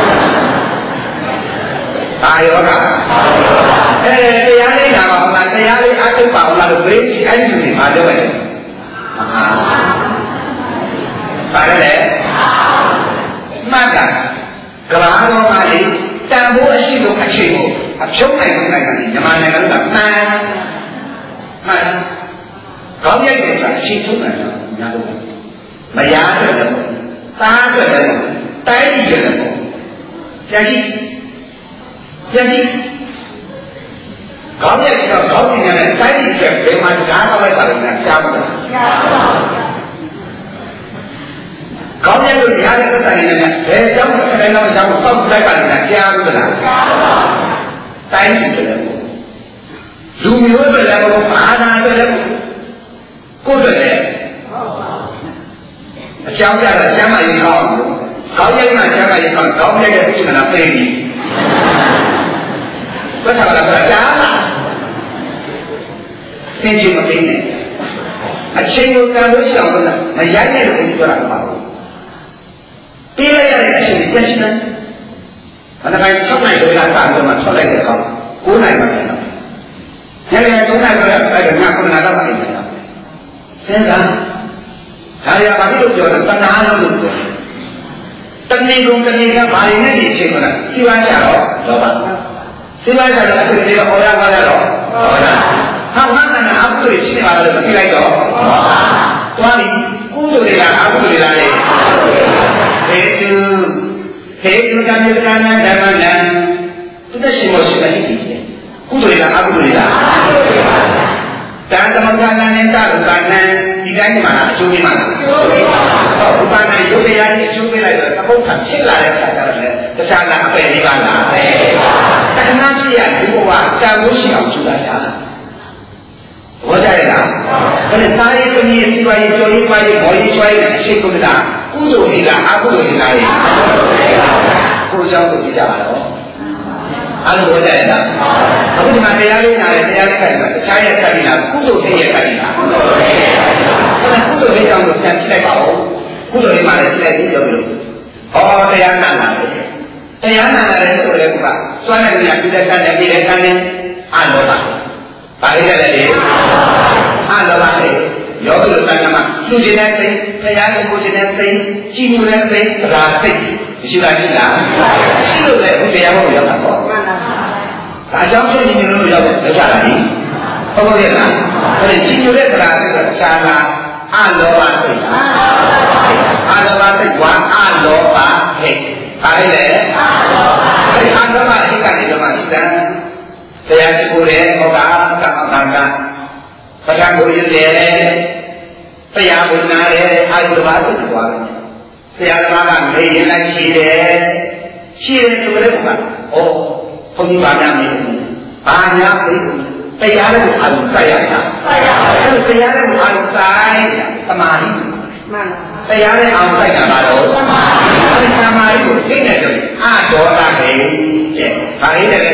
တာယောဂအဲတရားလေးနာပါလားတရားလေးအထုတ်ပါအောင်လားလို့ပြေးအဲ့ဒီလူတွေမှာပြောတယ်မဟာပါတယ်လေမှတ်တာကဘာတော်ကလေတန်ဖိုးအရှိဆုံးအချိန်ကိုအဖြုတ်နိုင်နိုင်တယ်ညီမနိုင်ငံကမှန်မှန်ကောင်းရတဲ့ဆိုတာအရှိဆုံးတယ်ညာလို့မရတဲ့လည်းသားတဲ့လည်းတိုင်းပြည်တဲ့လည်းပြန်ကြည့်ပြန်ကြည့်ကောင်းရတဲ့ကောင်းနေတယ်တိုင်းပြည်တဲ့ဘယ်မှာကြားတော့လိုက်ပါလဲကြားမလားကြားပါဘူးကောင်းရလို့ရတဲ့သက်ဆိုင်နေတယ်ဘယ်ကြောင့်တစ်ခါတော့ကြောင့်စောက်လိုက်ပါလဲကြားဘူးလားကြားပါဘူးတိုင်းပြည်တဲ့လူမျိုးတွေလည်းဘာသာတွေလည်းကိုယ်တည်းအကြောင်းပြတာကျမ်းမာရေးကောင်းကောင်းရိုက်မှကျမ်းမာရေးကောင်းကောင်းရိုက်တဲ့ပြိဿနာပေးပြီဘယ်သာလာကြတာသင်ချင်းမပေးနဲ့အချိန်ကိုတန်လို့ရှိအောင်လို့မရိုက်နဲ့လို့ပြောတာပါဘူးပေးလိုက်ရတဲ့အချိန်ပြည့်စုံတယ်ဘယ်နှပိုင်း၆နိုင်တော့လာတာတော့မှထွက်လိုက်တဲ့ကောင်၉နိုင်မှပြန်တော့ညနေ၃နိုင်တော့အဲ့ဒါည9နာတော့အိမ်ပြန်တော့စဉ်းစားဒါရပါပြီလို့ပြောတာတဏှာလို့လို့ပြောတဏှိကုံတဏှိကဘာရင်းနဲ့ဒီအချိန်ကစီဝါချတော့လောဘစီဝါချတော့အခုဒီတော့ဟောရပါရတော့ဟုတ်လားဟာငါကလည်းအကုသိုလ်ရှိနေပါလို့ပြလိုက်တော့သွားပြီကုသိုလ်တွေကအကုသိုလ်တွေလားလေဟေတုဟေတုကံယတနာဓမ္မနံသူတရှိမရှိပါလိမ့်မယ်ကုသိုလ်တွေကအကုသိုလ်တွေလားတန်သမဂနာနဲ့တာကနံဒီတိုင်းမှာအကျိုးပေးမှာလားအကျိုးပေးပါဘူးဥပ္ပန္နယုတ်တရားကြီးအကျိုးပေးလိုက်တော့သဘုတ်ထဖြစ်လာတဲ့အခါကျတော့လေတခြားကအပယ်လေးပါလားအပယ်ပါတဏှာဖြစ်ရဒီဘဝတန်ဖို့ရှိအောင်ကျူလာတာဘောကြရလားဘယ်နဲ့သားရေးသမီးရေးစီးပွားရေးကြော်ရေးပွားရေးဘော်ရေးချွားရေးအရှိကုသလားကုသိုလ်ကြီးလားအကုသိုလ်ကြီးလားကိုယ်ကြောင့်ကိုကြည့်ကြပါတော့အဲ့လိုဘောကြရလားအခုဒီမှာတရားလေးနားတယ်တရားလေးခိုက်တာတခြားရဲ့ခိုက်နေတာကုသိုလ်ဖြစ်ရဲ့ခိုက်နေတာကုသိုလ်ဖြစ်ရဲ့ကုသိုလ်လေးကြောင့်ပြန်ကြည့်လိုက်ပါဦးကုသိုလ်လေးမှလည်းကြည့်လိုက်ပြီးပြောလို့ဟောတရားနာလာတယ်တရားနာလာတယ်ဆိုလည်းကစွမ်းတဲ့နေရာပြည့်တဲ့ကံနဲ့ပြည့်တဲ့ကံနဲ့အလောဘပါဠိနဲ့လည်းအလောဘလေယောဂီတို့ကမှသူကျင်တဲ့စိတ်တရားကိုကိုကျင်တဲ့စိတ်ကြည်ညိုတဲ့စိတ်သရာစိတ်ရှိလားရှိလားရှိလို့လည်းဘုရားဟောရောက်တာပေါ့ဒါကြောင့်ဖြစ်နေလို့ရောက်တယ်ကြတာလေဟုတ်ပါရဲ့လားအဲ့ဒီကြည်ညိုတဲ့သရာစိတ်ကရှားလားအာလောဘစိတ်အာလောဘစိတ်ကအာလောဘဟဲ့ဘာလဲအာလောဘစိတ်အာလောဘစိတ်ကနေတော့မှစိတံတရားရှိခိုးတယ်ဟောတာကမ္မတာကပဋ္ဌာန်းကိုရွတ်တယ်တရားကိုနားတယ်အာလောဘစိတ်ကိုသွားတယ်ဆရာသမားကမေးရင်လည်းရှိတယ်ရှိတယ်ဆိုလည်းကဩဘုန်းကြီးပါများမေးဘာများမေးတရားလည်းအာရုံစိုက်ရတာအဲ့ဒါတရားလည်းအာရုံစိုက်သမာဓိမှန်တရားလည်းအာရုံစိုက်တာပါတော့သမာဓိအဲ့ဒီသမာဓိကိုသိနေတယ်အာဒေါသပဲတဲ့ဘာလေးလဲ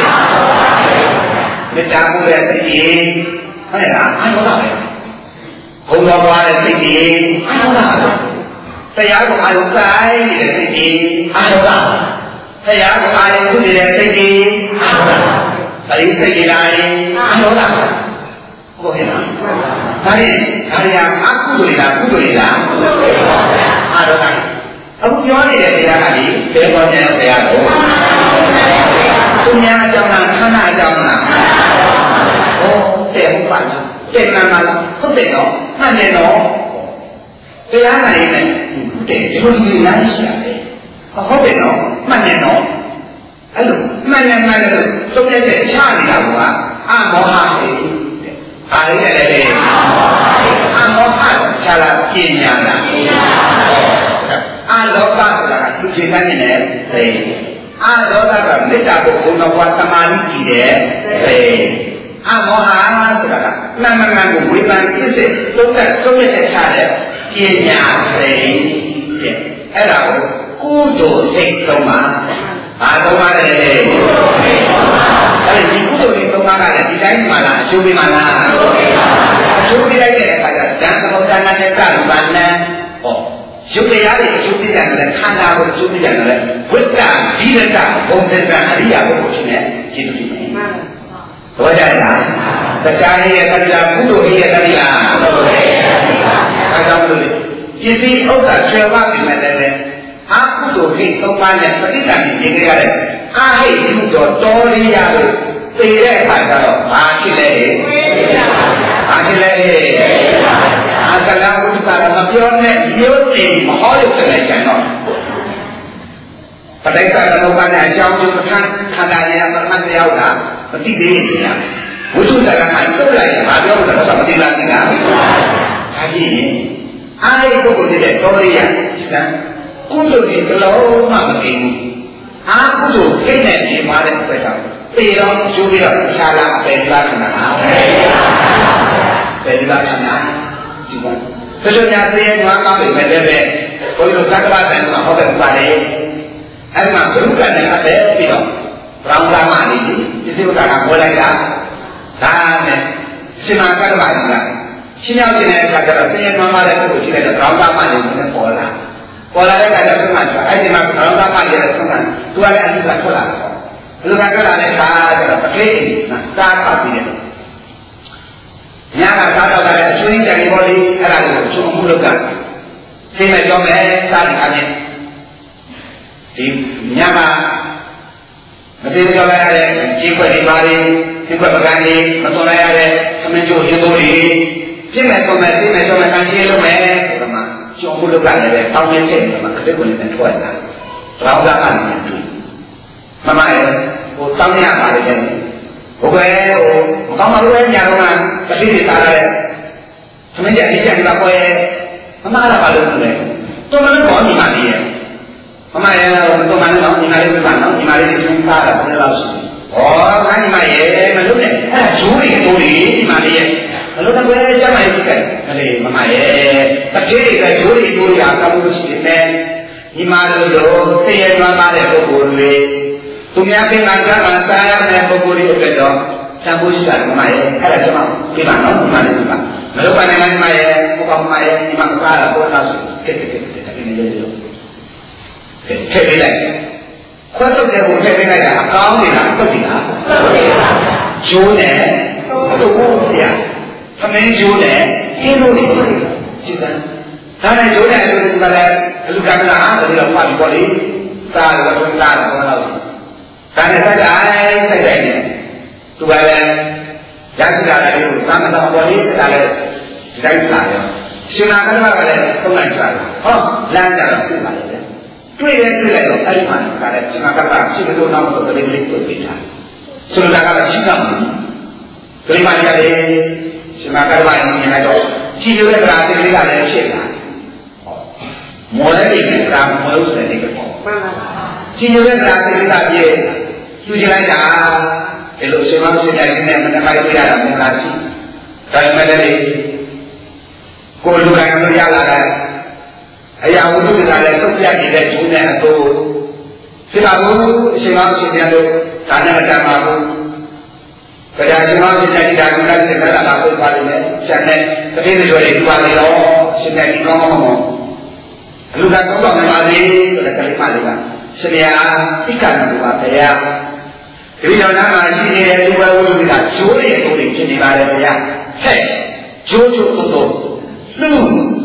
မေတ္တာမှုရဲ့သိရင်ဟုတ်လားအာဒေါသပဲဘုံတော်ပွားတဲ့သိရင်အာဒေါသတရားကိုအာရုံစိုက်နေတဲ့သိရင်အာဒေါသတရားကိုအာရုံပြုနေတဲ့သိရင်အာဒေါသပရိသေကိလာရင်အာရောတာဟုတ်ကဲ့လားဒါရင်ဒါရီအကုသိုလ်လားကုသိုလ်လားကုသိုလ်ပါဗျာအာရောတာအခုပြောနေတဲ့တရားကဒီဘယ်ပေါ်ကျတဲ့တရားတော့သူများအကြောင်းလားခန္ဓာအကြောင်းလားဟောတဲ့ဟုတ်ပါလားတဲ့မှန်ပါလားဟုတ်တယ်နော်မှန်တယ်နော်တရားနိုင်တယ်ဟုတ်တယ်ဒီလိုဒီလားရှိရတယ်ဟုတ်တယ်နော်မှန်တယ်နော်အဲ့လိုမှန်တယ်မှန်တယ်လို့သုံးရတဲ့ချနေတာကအမောဟပဲတဲ့။ဘာလေးလဲလဲ။အမောဟချလာပညာလားပညာ။အလောဘဆိုတာကသူချင်းတဲ့နဲ့သိ။အလောဘကမေတ္တာကိုဘုံတော်ကသမာဓိကြည့်တယ်သိ။အမောဟဆိုတာကမှန်မှန်ကိုဝေဖန်ပြစ်စစ်သုံးတဲ့သုံးရတဲ့ချတဲ့ပညာသိတဲ့။အဲ့ဒါကိုကုသိုလ်စိတ်သုံးပါအာသုံးပါလေအဲ့ဒီကုသိုလ်တွေသုံးပါကလည်းဒီတိုင်းမှလားအကျိုးပေးမှလားအကျိုးပေးပါအကျိုးပေးလိုက်တဲ့အခါကျဓမ္မသမုဒ္ဒနာနဲ့ကလူပါဏံဟောရုပ်တရားတွေအကျိုးပေးတယ်လည်းခန္ဓာကိုအကျိုးပေးတယ်လည်းဝိတ္တဒီရတဘုံသစ္စာအရိယာဘုကိုရှင်နဲ့ရှင်းပြမယ်မှန်ပါဘောကြလားတရားရဲ့တရားကုသိုလ်ရဲ့တရားကုသိုလ်ရဲ့တရားအဲကြောင့်လို့ပစ္စည်းဥစ္စာဆွဲဝပြင်မယ်လည်းအာကုသိုလ်ခိသုံးပါးနဲ့ပဋိသန္ဓေမြင်ကြရတဲ့အာဟိတ်ယူတော်တော်လေးရလို့သိတဲ့အခါကျတော့ဘာဖြစ်လဲဘာဖြစ်လဲအကလဝိသကမပြောနဲ့ရုပ်တည်မဟောရုပ်တဲ့ကျန်တော့ပဋိသန္ဓေလောကနဲ့အကြောင်းကျိုးခန္ခန္ဓာရဲ့ပထမတရားကမသိသေးဘူးညာဝိသုဒ္ဓကမှတုတ်လိုက်ရင်ဘာပြောလို့လဲဆိုတော့မသိလားသိလားဒါကြည့်ရင်အာဟိတ်ပုဂ္ဂိုလ်တဲ့တော်လေးရစံကုသိုလ်ကြီးဘလုံးမှမသိဘူးအာကုသိုလ်စိတ်နဲ့နေပါတဲ့အတွက်ကြောင့်သေတော့ကျိုးပြီးတော့ခြားလာအပေလာခဏပါပေလာခဏဒီမှာဘယ်လိုများသိရင်ငါကောင်းပြီမဲ့လည်းပဲဘုန်းကြီးတို့သက္ကရာဆိုင်ကဟောတဲ့ပါလေအဲ့မှာဘုရုကနဲ့အပဲပြီးတော့ဘောင်းလာမလေးဒီစိတ်ကကပေါ်လိုက်တာဒါနဲ့ရှင်မကတ္တပါကြီးကရှင်းရောက်နေတဲ့အခါကျတော့သိရင်မှမတဲ့ပုဂ္ဂိုလ်ရှိတဲ့ဘောင်းလာမလေးကိုလည်းပေါ်လာပေါ်လာတဲ့အခါကျတော့အဲ့ဒီမှာဘောင်းလာမလေးရဲ့ဆုံးတာသူကလည်းအနိစ္စထွက်လာတယ်လူကထွက်လာတဲ့အခါကျတော့ပဋိသေစားပတ်ပြီးတယ်ညကစားတော့တယ်အကျွင်းကြံပေါ်လေးအဲ့ဒါကိုချုံမှုလုပ်ကသိမဲ့ကြောမယ်စားတဲ့အခါနဲ့ဒီညကမသိကြောလိုက်ရတဲ့ကြီးခွက်ဒီပါလေးဒီခွက်ပကံလေးမသွန်လိုက်ရတဲ့သမင်းကျိုးရေတိုးလေးပြည့်မဲ့ကြောမယ်သိမဲ့ကြောမယ်ခံရှိလုပ်မယ်ဆိုတော့မှချုံမှုလုပ်ကလည်းပဲတောင်းနေတဲ့မှာခက်ကိုလည်းထွက်လာတော့ကကနေတွေ့မမရဲ့ဟိုတောင်းရပါလေတဲ့ဘုဘဲဟိုမကောင်းမလို့ပဲညာတော့မှတတိတွေစားရတယ်သမင်းကြအိကျန်ပါပွဲမမလာပါလို့လဲတော်မလို့ကောညီမလေးရဲ့မမရဲ့တော်မလို့ညီမလေးကနော်ညီမလေးကိုစားတာဘယ်လောက်ရှိဩခိုင်းညီမရဲ့မလို့နဲ့အဲ့ဒါဂျိုးတွေဂျိုးတွေညီမလေးရဲ့မလို့တော့ပဲကျမ်းမိုင်းရှိတယ်ကလေးမမရဲ့တတိတွေကဂျိုးတွေဂျိုးတွေအားကောင်းလို့ရှိတယ်ညီမတို့တို့သိရသွားတဲ့ပုဂ္ဂိုလ်တွေသူများပြင်မှာစားမှာစားရမယ့်ပုဂ္ဂိုလ်တွေအတွက်တော့သံဖို့ရှိတာကမှရဲ့အဲ့ဒါကျွန်တော်ပြပါနော်ဒီမှာလည်းဒီမှာမလုပ်ပါနဲ့ငါမရဲ့ဘုကောင်မရဲ့ဒီမှာစားတာပေါ်လာဆိုကဲကဲကဲကဲဒီနေ့လေးလို့ကဲထည့်ပေးလိုက်ခွတ်တော့တဲ့ကိုထည့်ပေးလိုက်တာအကောင်းနေတာအတုတ်နေတာကျိုးနဲ့တို့ကိုပြသမင်းကျိုးနဲ့အင်းတို့တွေရှိတယ်ဒါနဲ့ကျိုးနဲ့အတူတူကလည်းအလူကံလာတယ်လို့ဖတ်ပြီးပေါ့လေစားတော့ဘုရားတော့တော့ဒါနဲ့ဆက်တိုင်းဆက်တိုင်းနဲ့သူကလည်းရရှိလာတဲ့ကိုသာမဏေပေါ်လေးစတာလည်းဒီတိုင်းလာရောရှင်နာကတ္တကလည်းသုံးလိုက်ကြတာဟောလမ်းကြတော့ဖြစ်ပါလေတွေ့တယ်တွေ့လိုက်တော့အဲ့ဒီမှာကလည်းရှင်နာကတ္တရှိမလို့နောက်တော့တလေးလေးတွေ့ပြီးတာဆိုတော့ဒါကရှိတော့ဘူးဒီမှာကြတယ်ရှင်နာကတ္တရင်မြင်လိုက်တော့ကြည့်ရတဲ့ကာတိလေးကလည်းဖြစ်လာမော်လည်းနေကရာမောလို့ဆိုတဲ့ဒီပေါ့မှန်ပါပါကြည့်ရတဲ့ကာတိလေးကပြည့်သူကြည့်လိုက်တာဒီလိုရှင်မရှင်တိုင်းနဲ့မတမိုက်ပြရတာမလားရှိဒါပေမဲ့လည်းကိုလူကိုင်လို့ရလာတဲ့အရာဝတ္ထုတွေကလည်းသုတ်ပြနေတဲ့ဂျုံနဲ့အတူဖြစ်ပါဘူးအရှင်မောင်ရှင်ပြန်လို့ဒါနဲ့မတမ်းပါဘူးကြာရှင်မောင်ရှင်တိုင်းဒါကလည်းစကားလာပို့ပါလိမ့်မယ်ကျန်တဲ့တတိယကျော်တွေဒီပါလေတော့ရှင်တိုင်းကောင်းကောင်းကောင်းအလူကတော့တော့မပါသေးဆိုတဲ့ကလေးမလေးကရှင်ရဣက္ခဏဘုရားဘုရားဒီလိုနာမှာရှိနေတဲ့ဒီဘဝဝတ္ထုတွေကဂျိုးရဲ့ပုံတွေဖြစ်နေပါလေဘုရားဟဲ့ဂျိုးဂျိုးတို့တို့လူ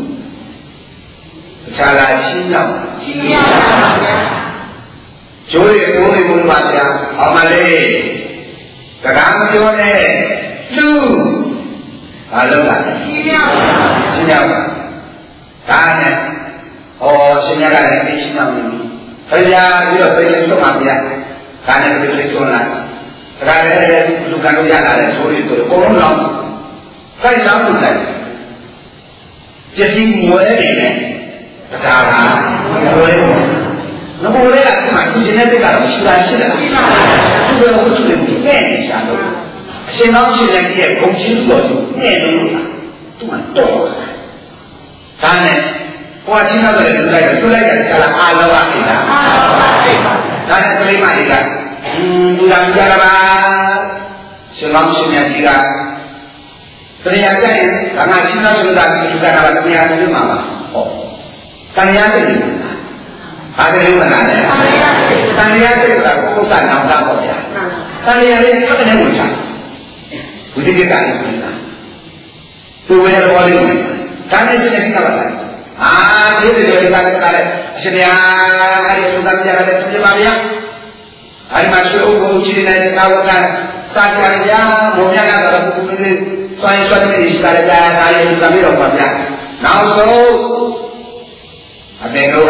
အခြားလာချင်းရောက်ချင်းရောက်ပါဗျာကျိုးရကိုယ်လေးဘုရားဗျာဟောမလေးစကားမပြောနဲ့လူဘာလို့လဲချင်းရောက်ပါချင်းရောက်ပါဒါနဲ့ဟောရှင်ရကလည်းချင်းရောက်နေပြီဘုရားပြီးတော့စိတ်လေးဆုံးပါဗျာဒါနဲ့စိတ်လေးဆုံးလာဒါလည်းလူကတို့ရလာတဲ့ဆိုရတို့အကုန်လုံးလောင်းစိုက်လောင်းလို့လိုက်ကျက်ကြီးမွဲနေတယ်တရားလားမွဲဘူးငါဘိုးလေးကဒီမှာသူရှင်တဲ့ကတော့ရှိလားရှိလားရှိပါဘူးသူကဟုတ်တယ်နဲ့နေရှာတော့အရှင်ကောင်းရှင်တဲ့ရဲ့ဂုံကြီးတော်သူနဲ့လို့သူကတော့ဒါနဲ့ဟိုအချင်းကတော့သူလိုက်တော့သူလိုက်တဲ့ဆရာအာလောကနေတာအာလောကဒါနဲ့ကလေးမလေးကသူလာကြပါရှင်ကောင်းရှင်တဲ့ကြီးကတရားကြရင်ဒါမှရှင်းတော့ဆိုတာဒီလူကတာကတရားတွေမှာပါဟောတရားတွေဘာတွေလဲနားလဲတရားတွေကကိုယ်ကနောင်တာပေါ့ဗျာတရားတွေဆက်နေလို့ချာဘုရားကလည်းပြောတာသူဝယ်တော်လေးဒါနဲ့ရှင်းနေတာပါလားအာဒီလိုတွေကလည်းအရှင်ဗျာအဲ့ဒီသုဒ္ဓပြရတယ်သူပါဗျာအဲ့ဒီမှာရှိဥပ္ပုကြီးနေတဲ့သာဝကသာကြရဘုရားကတော့ဘုရားလေးဆိုင်ဆွတ်နေရှိကြတယ်ဒါရီသမီးတော်ပါဗျာနောက်ဆုံးအတေတို့က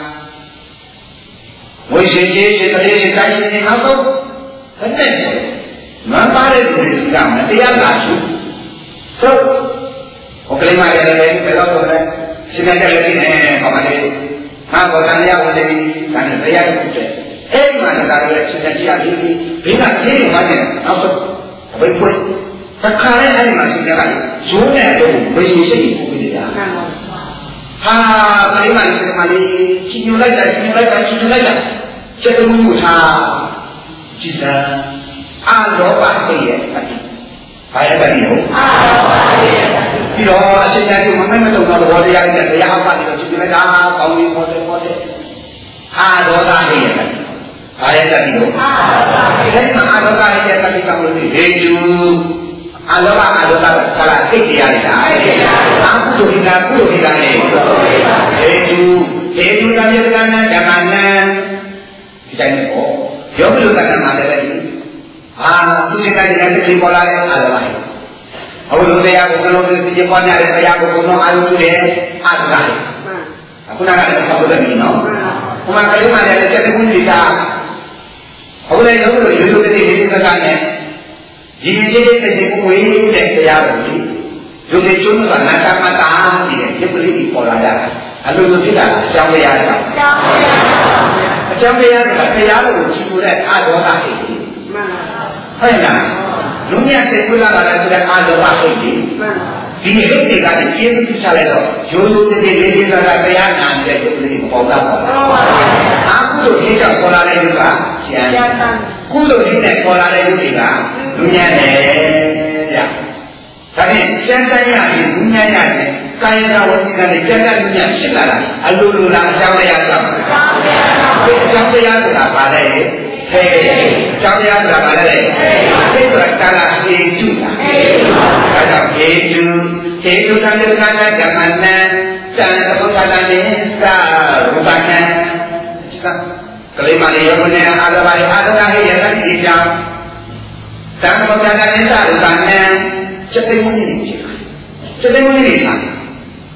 ဝိရှင်ကြီးရှင်တလေးရှင်တိုင်းရှင်နောက်ဆုံးဘယ်နဲ့မပါတဲ့သူတွေကမတရားလာရှုဆိုဟိုကလေးမရလည်းဘယ်တော့တော့လဲရှင်တဲ့လည်းနေပါမလေးငါဘောတန်ရဝင်နေပြီဒါနဲ့တရားထုတ်တယ်အဲ့ဒီမှာလည်းဒါလည်းရှင်တဲ့ကြီးအပြီးဘေးကပြေးနေမှတယ်နောက်ဆုံးအဘိဖွင့်တခါနဲ့အဲ့ဒီမှာရှင်တဲ့ကရိုးနဲ့တော့ဝိရှင်ရှိနေပြီဗျာဟာကလေးမလေးကလေးချီညိုလိုက်တာချီညိုလိုက်တာချီညိုလိုက်တာစက်တူးကိုထားကြည်စံအာလောဘသိရဲ့အတိဘာရတဲ့ဒီဟုတ်အာလောဘသိရဲ့ပြီးတော့အရှင်ကြီးကမမဲမတုံတော့ဘောတရားနဲ့တရားဟောပါတယ်ချီညိုလိုက်တာကောင်းပြီပေါ်တယ်ပေါ်တယ်အာလောဘသိရဲ့ဘာရတဲ့ဒီဟုတ်အာလောဘသိရဲ့အာလောဘသိရဲ့တတိကမလို့ဟေကျူအာလောဘအာလောဘဆလာသိတရားတွေလားအာကုသိုလ်ဒီလားကုသိုလ်ဒီလားလေဟေကျူဟေကျူသမီးကနဓမ္မနံဒီတိုင်းပေါ့ယောဂီလူကတည်းကမှလည်းပဲအာသူစိတ်ကတည်းကသိပေါ်လာတဲ့အာလောဘဟိုလိုတရားကိုဘယ်လိုသိကြပေါ်နေလဲတရားကိုဘုံအာယုကျတယ်အာသကအခုနကလည်းဆောက်လို့နေနော်ဟိုမှာကလေးမလည်းစက်ကူးနေတာဟိုလည်းယောဂီလူရိုးရိုးတည်းဒီစကားနဲ့ဒီကြီးတဲ့ဒီကိုဝေးတဲ့တရားကိုဒီလူတွေကျွန်းကနာတာမတာဒီရုပ်ကလေးပေါ်လာတာအလိုလိုဖြစ်တာအကြောင်းတရားကြောင့်အကြောင်းတရားကတရားကိုကြည့်လို့တဲ့အာဒေါသဟိတ်မှန်ပါဟုတ်လားလူမြတ်သိကုလာလာဆိုတဲ့အာဒေါသဟိတ်ဒီမှန်ပါဒီဟိတ်တွေကလည်းကျေးဇူးပြုချလိုက်တော့ရိုးရိုးတည်းလေးလေးစားတာတရားနာတဲ့ရုပ်ကလေးပေါ်တာပေါ့အာကုသိုလ်ဟိတ်ကြောင့်ပေါ်လာတဲ့ရုပ်ကကျန်ကုသိုလ်ဟိတ်နဲ့ပေါ်လာတဲ့ရုပ်တွေကလူမြတ်တယ်ဗျာဒါဖြင့်ကျန်တဲ့ရည်လူမြတ်ရတယ်ကာယကဝစီကနဲ့ကျန်တဲ့လူမြတ်ဖြစ်လာတာအလိုလိုလားအကြောင်းတရားကြောင့်အကြောင်းတရားကြောင့်ဒီအကြောင်းတရားဆိုတာဘာလဲဟဲ့အကြောင်းတရားဆိုတာဘာလဲဟဲ့ဆိုတာကာလဟေတုလားဒါကြောင့်ဟေတုဟေတုတန်တကနာဓမ္မနံသံသဘောသာနေသာရူပနံကလေးမလေးယောနဲ့အာလဘာအာလနာဟိယတတိကြောင့်သံသဘောသာနေသာရူပနံစက်သိမွေးနေဖြစ်တာစက်သိမွေးနေတာ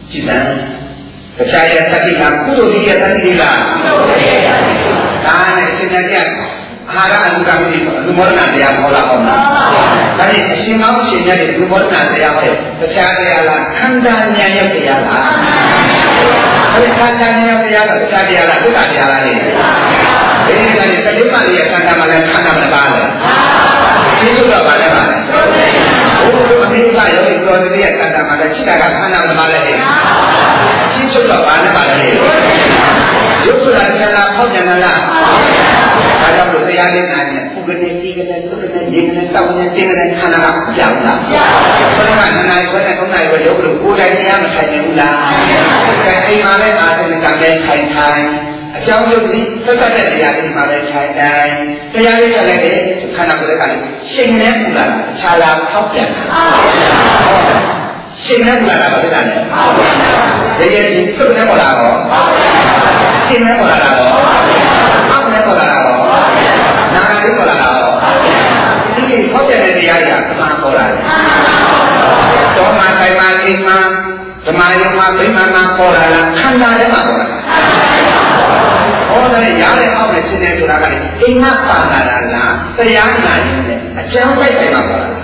ကြည်စံတရားရဲ့သတိလားကုသိုလ်ကြီးရဲ့သတိလားဒါနဲ့ရှင်းတဲ့ကြအာဟာရအနုကမိဆိုလူမောဒနာတရားဟောလာအောင်လားဒါနဲ့အရှင်ကောင်းရှင်မြတ်တဲ့လူမောဒနာတရားဟောတရားတရားလားခန္ဓာဉာဏ်ရဲ့တရားလားအဲဒီခန္ဓာဉာဏ်ရဲ့တရားကတရားတရားလားသုတ္တတရားလားလေဒီကနေ့တတိမလေးရဲ့ခန္ဓာမှာလည်းခန္ဓာမပါလားဒီလိုတော့ပါလဲပါလဲဘုရားအမိကယောဂီတော်တွေရဲ့ခန္ဓာမှာလည်းရှိတာကခန္ဓာမပါလဲဒီလိုတော့ပါလဲပါလဲရုပ်ဆိုတာဆရာဖောက်ပြန်လာလားဒါကြောင့်လို့တရားလေးနာနေပုဂ္ဂိုလ်ကြီးကလည်းသူကလည်းဒီကလည်းတောင်းနေတင်းနေခန္ဓာကပြောင်းလာဘုရားကနာနာခွဲနဲ့သုံးနာရီပဲရုပ်လို့ကိုယ်တိုင်တရားမထိုင်ဘူးလားကဲအိမ်မှာလည်းအာသနကလည်းထိုင်ထိုင်အကြောင်းရုပ်ကြီးသက်သက်တဲ့တရားလေးမှာလည်းထိုင်ထိုင်တရားလေးကလည်းခန္ဓာကိုယ်ကလည်းရှင်နေပူလာခြာလာဖောက်ပြန်လာရှင်နေပူလာတာဘာဖြစ်တာလဲတကယ်ကြီးသူ့နဲ့ပေါ်လာတော့ရှင်နေပေါ်လာတော့အောက်နဲ့ပေါ်လာတော့နာရီပေါ်လာတော့ဒီဖောက်ပြန်တဲ့တရားတွေကဓမ္မပေါ်လာတယ်တော်မှာဆိုင်မှာအိမ်မှာဓမ္မယုံမှာဗိမာန်မှာပေါ်လာတာခန္ဓာထဲမှာပေါ်လာဟောတဲ့ရားတဲ့အောက်နဲ့ရှင်နေဆိုတာကလေအိမ်မှာပါလာတာလားတရားနာနေတယ်အကျမ်းပိုက်တယ်မှာပေါ်လာ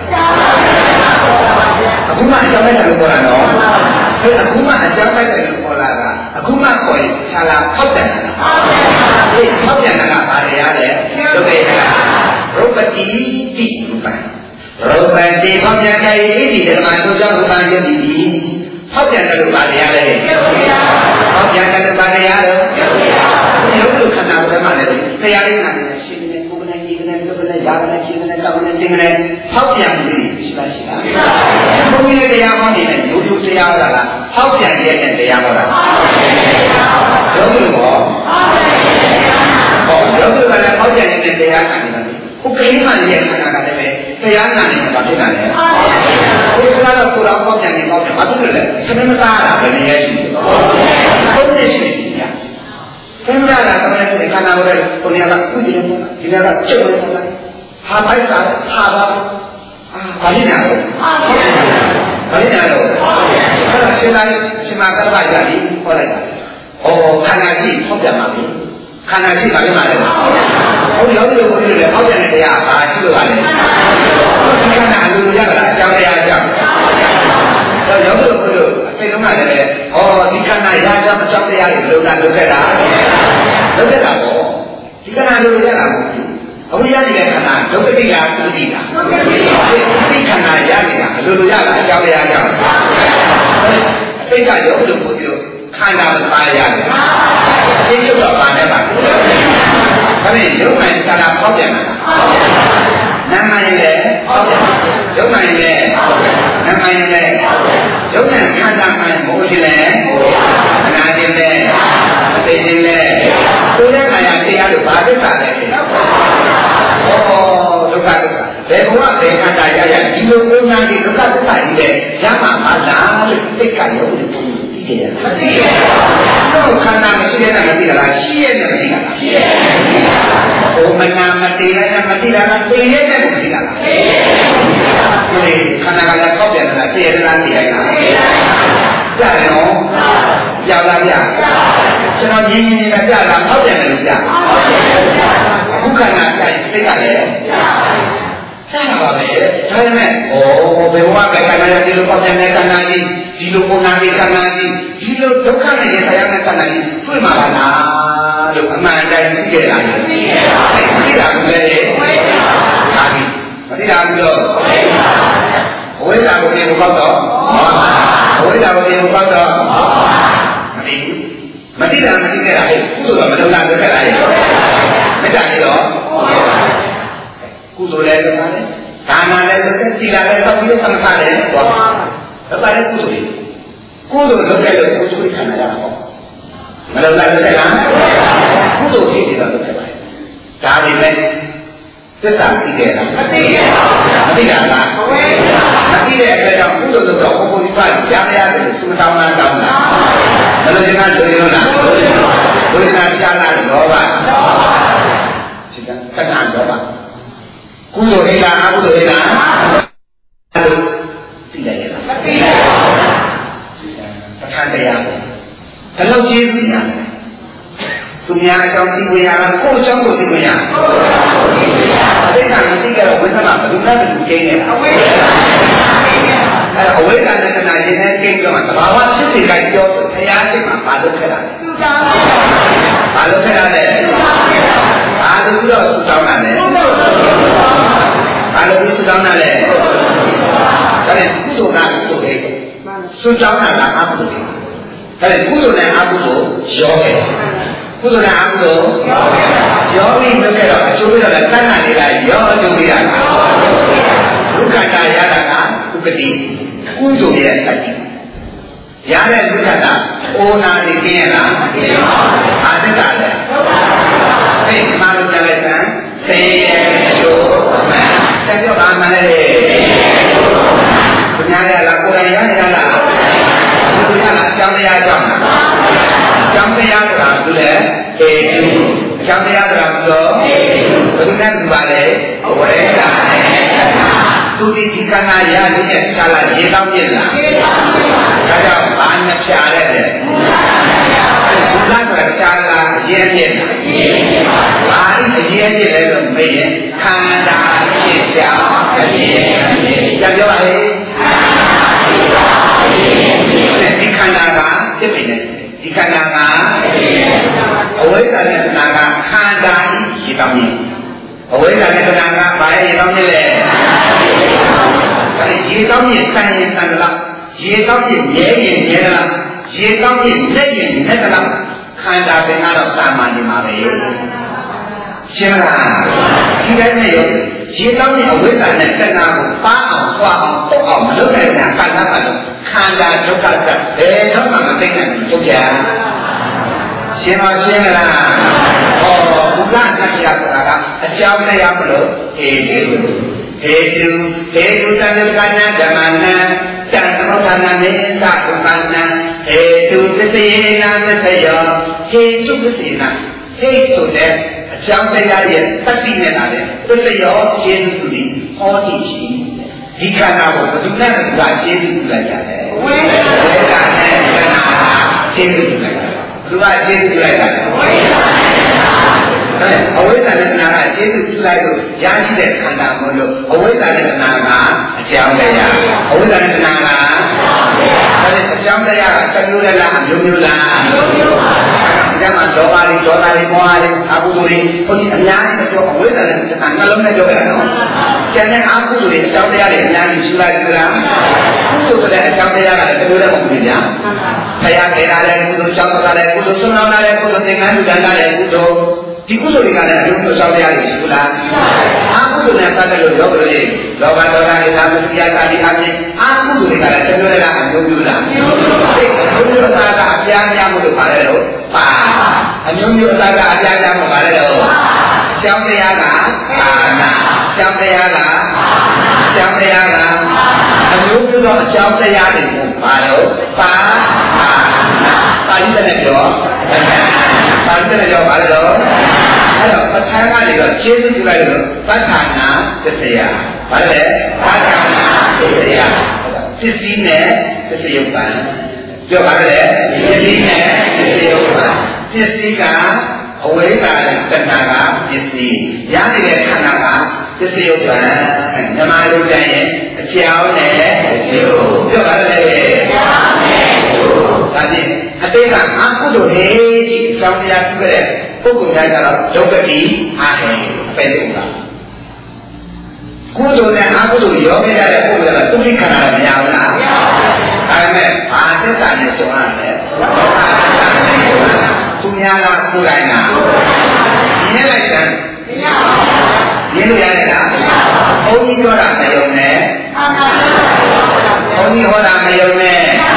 အခုမှအကျမ်းပိုက်တယ်လို့ပေါ်လာတော့အခုမှအကြောင်းပိုက်တယ်လို့ခေါ်လာတာအခုမှခေါ်ရင်ခြာလာဖောက်တယ်ဒီဖောက်ပြန်တာကဘာတွေရလဲဒုက္ခရုပ်ပတိတိရူပံရုပ်ပတိဖောက်ပြန်တဲ့ဣတိဓမ္မတို့ကြောင့်ရူပံယုတ်တိဖောက်ပြန်တယ်လို့ဘာတွေရလဲဖောက်ပြန်တယ်လို့ဘာတွေရလဲရုပ်တို့ခန္ဓာကိုယ်မှာလည်းတရားလေးနာနေရှိနေပုဂ္ဂိုလ်နဲ့ဒီကနေ့ဒုက္ခနဲ့ယာကနဲ့ရှင်နဲ့တောင်းနဲ့တင်းနဲ့ဖောက်ပြန်မှုတွေရှိပါရှိတာဘုန်းကြီးရဲ့တရားဟောနေတဲ့ရိုးရိုးတရားဟောတာလားဖောက်ပြန်ရဲ့တရားဟောတာရုပ်တို့ရောဟောရုပ်တို့ကလည်းဖောက်ပြန်ရဲ့တရားခံနေတာခုကလေးမှရဲ့ခန္ဓာကလည်းပဲတရားနာနေတာဘာဖြစ်တာလဲဘုရားကတော့ကိုယ်တော်ဖောက်ပြန်နေပေါ့ဘာဖြစ်လို့လဲသမမသားတာပဲနေရရှိတယ်ဟုတ်တယ်ရှိတယ်ဘုရားကလည်းဒီခန္ဓာကိုယ်ကိုယ်ကဥဒိယဒီကကကျုပ်နေတာဟာပိုက်တာဟာပါဘာဖြစ်နေလဲဘာဖြစ်နေလဲအဲ့ဒါရှင်သာရိရှင်မကတ္တဗရာတိဟောလိုက်တာဟောခန္ဓာရှိဟောပြမှာပြီခန္ဓာရှိဘာဖြစ်မှာလဲဟောရောက်လို့ကိုယ်လည်းဟောပြတဲ့တရားဘာရှိလို့ပါလဲဒီခန္ဓာအလိုလိုရတာအကြောင်းတရားအကြောင်းတော့ရောက်လို့ကိုယ်တို့အသိလုံးကလည်းဟောဒီခန္ဓာရာကြောင့်အကြောင်းတရားတွေလုံးကလုံးခဲ့တာလုံးခဲ့တာပေါ့ဒီခန္ဓာလိုလိုရတာမဟုတ်ဘူးအခုရနေတဲ့ခန္ဓာဒုက္ခတိလားသုတိလားဒုက္ခတိဒီခန္ဓာရနေတာအလိုလိုရတာအကြောင်းတရားကြောင့်အတိတ်ကရုပ်လို့ကိုပြောခန္ဓာပါရတယ်သိချုပ်တော့ပါနဲ့ပါဒါပေမဲ့ရုပ်မှန်ခန္ဓာပေါက်ပြန်တာနာမရင်လည်းရုပ်မှန်ရင်လည်းနာမရင်လည်းရုပ်နဲ့ခန္ဓာမှန်မိုးခြင်းလည်းအနာခြင်းလည်းသိခြင်းလည်းကိုယ်ရဲ့ခန္ဓာတရားတို့ဘာသစ္စာလဲဩဒုက္ခဒုက္ခဘယ်ဘဝဘယ်ခန္ဓာရရဒီလိုပုံမှန်ဒီဒုက္ခဒုက္ခကြီးလေရမှာမလားလို့သိက္ခာရုပ်ကိုသိကြရတာသိရတော့ခန္ဓာမရှိတဲ့နဲ့မသိတာလားရှိရဲ့နဲ့မသိတာလားရှိရဲ့ဘုမနာမသိတဲ့နဲ့မသိတာလားသိရဲ့နဲ့မသိတာလားသိရဲ့ဒီခန္ဓာကလည်းပေါက်ပြန်တာသိရလားသိလိုက်လားသိလိုက်ကြားနော်ကြားလားကြားကျွန်တော်ရင်းရင်းနဲ့ကြားလားပေါက်ပြန်တယ်လို့ကြားအခုခန္ဓာကြိုက်သိတာလေကြားပါပဲဒါပေမဲ့ဩဘယ်ဘဝပဲခန္ဓာဒီလိုပေါက်ပြန်တဲ့ခန္ဓာကြီးဒီလိုပုံနာတဲ့ခန္ဓာကြီးဒီလိုဒုက္ခနဲ့ရဆိုင်ရတဲ့ခန္ဓာကြီးတွေ့မှာပါလားလို့အမှန်တိုင်းသိကြလားသိကြပါဘူးသိတာကလည်းသိပါဘူးမသိတာဘူးလို့ဝိဇ္ဇာကိုပြင်ဖို့တော့ဝိဇ္ဇာကိုပြင်ဖို့တော့မသိဘူးမသိတာမသိခဲ့တာဟဲ့ကုသိုလ်ကမလုပ်တာလုပ်ခဲ့တာဟဲ့မေတ္တာရှိတော့ကုသိုလ်လည်းလုပ်ပါတယ်ဒါနလည်းလုပ်တယ်သီလလည်းလုပ်ပြီးသမထလည်းလုပ်ပါဒါပါလေကုသိုလ်ကုသိုလ်လုပ်တဲ့လို့ကုသိုလ်ခံရတာပေါ့မလုပ်တာလုပ်ခဲ့လားကုသိုလ်ရှိတယ်တော့လုပ်ခဲ့ပါတယ်ဒါတွေလည်းသစ္စာသိခဲ့လားမသိရပါဘူးမသိတာလားမသိမသိတဲ့အတွက်ကြောင့်ကုသိုလ်လုပ်တော့ဘုရားပါကြားရရတယ်သုမတောင်းတာတောင်းတာမလို့ဒီကဆိုရင်လားဘုရားကြားလာတော့ပါစိတ်ကခဏတော့ပါကုသိုလ်ဟိလားအကုသိုလ်ဟိလားသိလိုက်ရလားမသိပါဘူးပဋ္ဌာန်းတကျေးဇူးများသူများအကြောင်းသိခွင့်ရလားကိုယ်အကြောင်းကိုသိခွင့်ရအသိကမသိကြတော့ဝိသနာဘယ်သူနဲ့ဘယ်သူကျင်းနေတာအဝိဇ္ဇာအဲ့တော့အဝိဇ္ဇာနဲ့တဏှာရင်နဲ့ကျင်းတော့သဘာဝဖြစ်စီတိုင်းပြောဆိုဘုရားရှိခိုးမှာမလုပ်ခဲ့တာမလုပ်ခဲ့တာလေဘာလို့ပြီးတော့ဆူတောင်းတာလဲဘာလို့ပြီးဆူတောင်းတာလဲဒါနဲ့ကုသိုလ်ကကုသိုလ်လေးဆူတောင်းတာကအကုသိုလ်လေးဒါနဲ့ကုသိုလ်နဲ့အကုသိုလ်ရောခဲ့ကုသိုလ်နဲ့အကုသိုလ်ရောပြီးလုပ်ခဲ့တော့အကျိုးရတဲ့တဏှာတွေကရောအကျိုးပေးတာကဒုက္ခတာရတာကဥပတိကုသိုလ်ရဲ့အတ္တိရတဲ့ဒုက္ခတာအိုနာနေခင်းရလားအာတ္တတာလေအဲ့ဒီမှာလို့ကြားလိုက်စမ်းသေရချိုးမှန်တက်ပြောပါမှန်လေဘုရားရလားကိုယ်တိုင်ရနေတာလားဘုရားလားအကြောင်းတရားကြောင့်လားအကြောင်းတရားဆိုတာဘယ်လိုလဲအေတုအကြောင်းတရားဆိုတာဘယ်လိုဘယ်လိုနဲ့ဒီပါလဲအဝေဒာနဲ့သူဒီဒီကနာရနေတဲ့ခြားလာရေတောင်းပြလားရေတောင်းပါဒါကြောင့်ဘာနဲ့ဖြားတဲ့လဲဘုရားဆိုတာခြားလာရေးပြည့်လားရေးပြည့်ပါဘာအရေးပြည့်လဲဆိုမေးရင်ခန္ဓာဖြစ်ကြောင်းအဖြစ်အဖြစ်ကြပြောပါလေဒီခန္ဓာကဖြစ်နေတယ်ဒီခန္ဓာကအဝိဇ္ဇာနဲ့တဏှာကခန္ဓာဤရေတောင်းနေအဝိဇ္ဇာနဲ့တဏှာကဘာရဲ့ရေတောင်းနေလဲရေတောင်းရင်ဆန်ရင်ဆန်လားရေတောင်းရင်ရဲရင်ရဲလားရေတောင်းရင်လက်ရင်လက်လားခန္ဓာပင်ကတော့တာမန်နေမှာပဲရှင်းလားဒီတိုင်းနဲ့ရောရေတောင်းရင်အဝိဇ္ဇာနဲ့တဏှာကိုပါအောင်ပွားအောင်ပုတ်အောင်မလုပ်နိုင်တဲ့ခန္ဓာကတော့ခန္ဓာဒုက္ခကဘယ်တော့မှမသိနိုင်ဘူးတို့ကြာရှင်းပါရှင်းလားဟောဘုရားတရားဆိုတာကအကြောင်းတရားမလို့အေးဒီလိုဟေတုဟေတုတဏ္ဍကနာဓမ္မနာတံသမုဋ္ဌာနာမေသကုပန္နဟေတုသစ္စေနာသစ္ဆယောဟေတုသစ္စေနာဟေဆိုတဲ့အကြောင်းတရားရဲ့သတိနဲ့လာတယ်သစ္ဆယောကျေစုသူဒီဟောတိရှိဒီခန္ဓာကိုဘယ်သူနဲ့ဘယ်သူကကျေစုပြုလိုက်ကြလဲဝိသေကနဲ့တဏှာကျေစုပြုလိုက်တာသူကကျေစုပြုလိုက်တာဝိသေအဝိဇ္ဇာနဲ့တဏှာကကျေစုပြုလိုက်လို့ရရှိတဲ့ခန္ဓာမလို့အဝိဇ္ဇာနဲ့တဏှာကအကြောင်းတရားအဝိဇ္ဇာနဲ့တဏှာကအကြောင်းတရားကတစ်မျိုးလားအမျိုးမျိုးလားအမျိုးမျိုးပါဒါမှလောဘလေးဒေါသလေးမောဟလေးအကုသိုလ်လေးဟိုဒီအများကြီးပြောအဝိဇ္ဇာနဲ့တဏှာနှလုံးနဲ့ပြောကြတာနော်ကျန်တဲ့အကုသိုလ်တွေအကြောင်းတရားတွေအများကြီးရှိလိုက်သလားကုသိုလ်ဆိုတဲ့အကြောင်းတရားကလည်းတစ်မျိုးလည်းမဟုတ်ဘူးဗျာဖယားခေတာလည်းကုသိုလ်ရှောင်းတာလည်းကုသိုလ်ဆွမ်းလောင်းတာလည်းကုသိုလ်သင်္ကန်းလူကံတာလည်းကုသိုလ်ဒီကုသိုလ်တွေကလည်းအလုံးစုံရှောင်းတရားတွေရှိဘူးလားအာကုသိုလ်နဲ့ပတ်သက်လို့ရောဘလို့လေလောဘဒေါသတွေသာမတိယတာဒီအချင်းအာကုသိုလ်တွေကလည်းတစ်မျိုးလည်းအမျိုးမျိုးလားအမျိုးမျိုးအစားကအပြားများမှုလို့ပါတယ်လို့ပါအမျိုးမျိုးအစားကအပြားများမှုပါတယ်လို့ရှောင်းတရားကအာနာရှောင်းတရားကရှောင်းတရားကအမျိုးမျိုးသောအကြောင်းတရားတွေကိုပါလို့ပါအာနာပါဠိနဲ့ပြောပါဠိနဲ့ပြောပါလို့အဲ့တော့ပဋ္ဌာန်းကနေတော့ကျေးဇူးပြုလိုက်လို့ပဋ္ဌာနာသစ္စာဘာလဲပဋ္ဌာနာသစ္စာပစ္စည်းနဲ့သစ္စာယုတ်ပါပြောပါလေပစ္စည်းနဲ့သစ္စာယုတ်ပါပစ္စည်းကအဝိဇ္ဇာနဲ့တဏှာကပစ္စည်းရနေတဲ့ခန္ဓာကပစ္စည်းယုတ်ပါဓမ္မလူကျန်ရဲ့အကြောင်းနဲ့အကျိုးပြောပါလေအကြောင်းနဲ့အကျိုးဒါဖြင့်အတိတ်ကအကုသိုလ်ဟေးဒီအကြောင်းတရားပြုခဲ့တဲ့ပုဂ္ဂိုလ်များကတော့ဒုက္ခတိအားဟဲပဲလို့ပါကုသိုလ်နဲ့အကုသိုလ်ရောခဲ့ရတဲ့ပုဂ္ဂိုလ်ကသူ့ခန္ဓာမရဘူးလားမရပါဘူးဒါပေမဲ့ဘာသက်သာနဲ့ဆိုရတယ်သူများကကိုယ်တိုင်ကမြင်လိုက်တယ်မရပါဘူးမြင်လို့ရတယ်လားမရပါဘူးဘုန်းကြီးပြောတာမယုံနဲ့ဘုန်းကြီးဟောတာမယုံနဲ့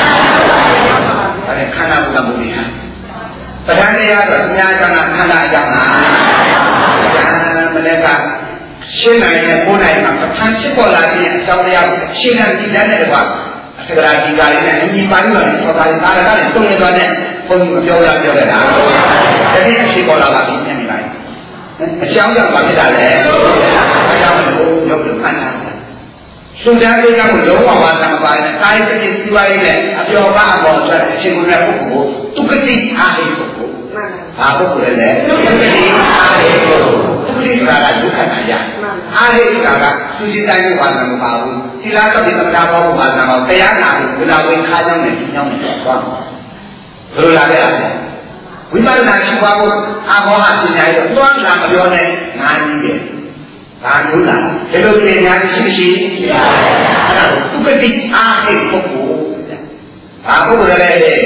ခန္ဓာဘုရားမူကြီးဟာပဋ္ဌာန်းတရားတော့အများကြောင့်ခန္ဓာအကြောင်းလားမနေ့ကရှင်းနိုင်တဲ့ကိုယ်နိုင်မှာပဋ္ဌာန်းဖြစ်ပေါ်လာတဲ့အကြောင်းတရားကိုရှင်းနိုင်ကြည့်တဲ့ကွာအထက်ကရာဒီကာလေးနဲ့အညီပါလို့လည်းသောတာရီကာရကလည်းသုံးရသွားတဲ့ဘုန်းကြီးမပြောရပြောရတာတတိယရှိပေါ်လာတာပြီးမြင်နေလိုက်အကြောင်းကြောင့်ဘာဖြစ်တာလဲအကြောင်းကိုရုပ်လို့ခန္ဓာသူသားလေးကလုံးဝဝါသံပါနဲ့ကာယစိတ်စီဝါရေးနဲ့အပြောပါအပေါ်ဆိုတဲ့အချိန်ကပုဂ္ဂိုလ်သူကတိအားဟိပုဂ္ဂိုလ်ဘာပုဂ္ဂိုလ်လဲသူကတိအားဟိပုဂ္ဂိုလ်သူကတိဆိုတာကဒုက္ခနာရအားဟိဆိုတာကသူစိတ်တိုင်းဝါသံမပါဘူးသီလသတိပဋ္ဌာန်ဘောဝါသံမှာတရားနာလို့ဝိလာဝိခါကြောင့်နဲ့ဒီကြောင့်နဲ့သွားမှာဘယ်လိုလာခဲ့လဲဝိပဿနာရှိပါဖို့အာမောဟပညာရတော့တွန်းလာမပြောနဲ့ငါကြီးတယ်ဒါမျိုးလားဒီလိုပညာရှိရှိရှိပါဘူးအဲ့ဒါသူကတိအားဟိပုဂ္ဂိုလ်ဘာပုဂ္ဂိုလ်လဲအဲ့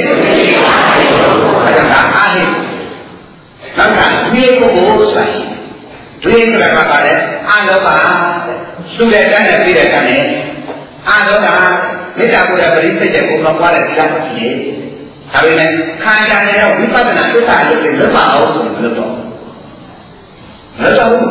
ဒါအားဟိနောက်ကဒီပုဂ္ဂိုလ်ဆိုတာရှိဒီကကပါလေအာလောကသူ့ရဲ့တန်းနဲ့ပြီးတဲ့တန်းနဲ့အာလောကမေတ္တာကိုယ်ရဲ့ပရိစ္ဆေတဲ့ကိုယ်ကပွားတဲ့ဒီလားဖြစ်ရဲ့ဒါပေမဲ့ခန္ဓာနဲ့ဝိပဿနာသစ္စာလို့လည်းလွတ်ပါအောင်ဆိုမလို့တော့မလို့တော့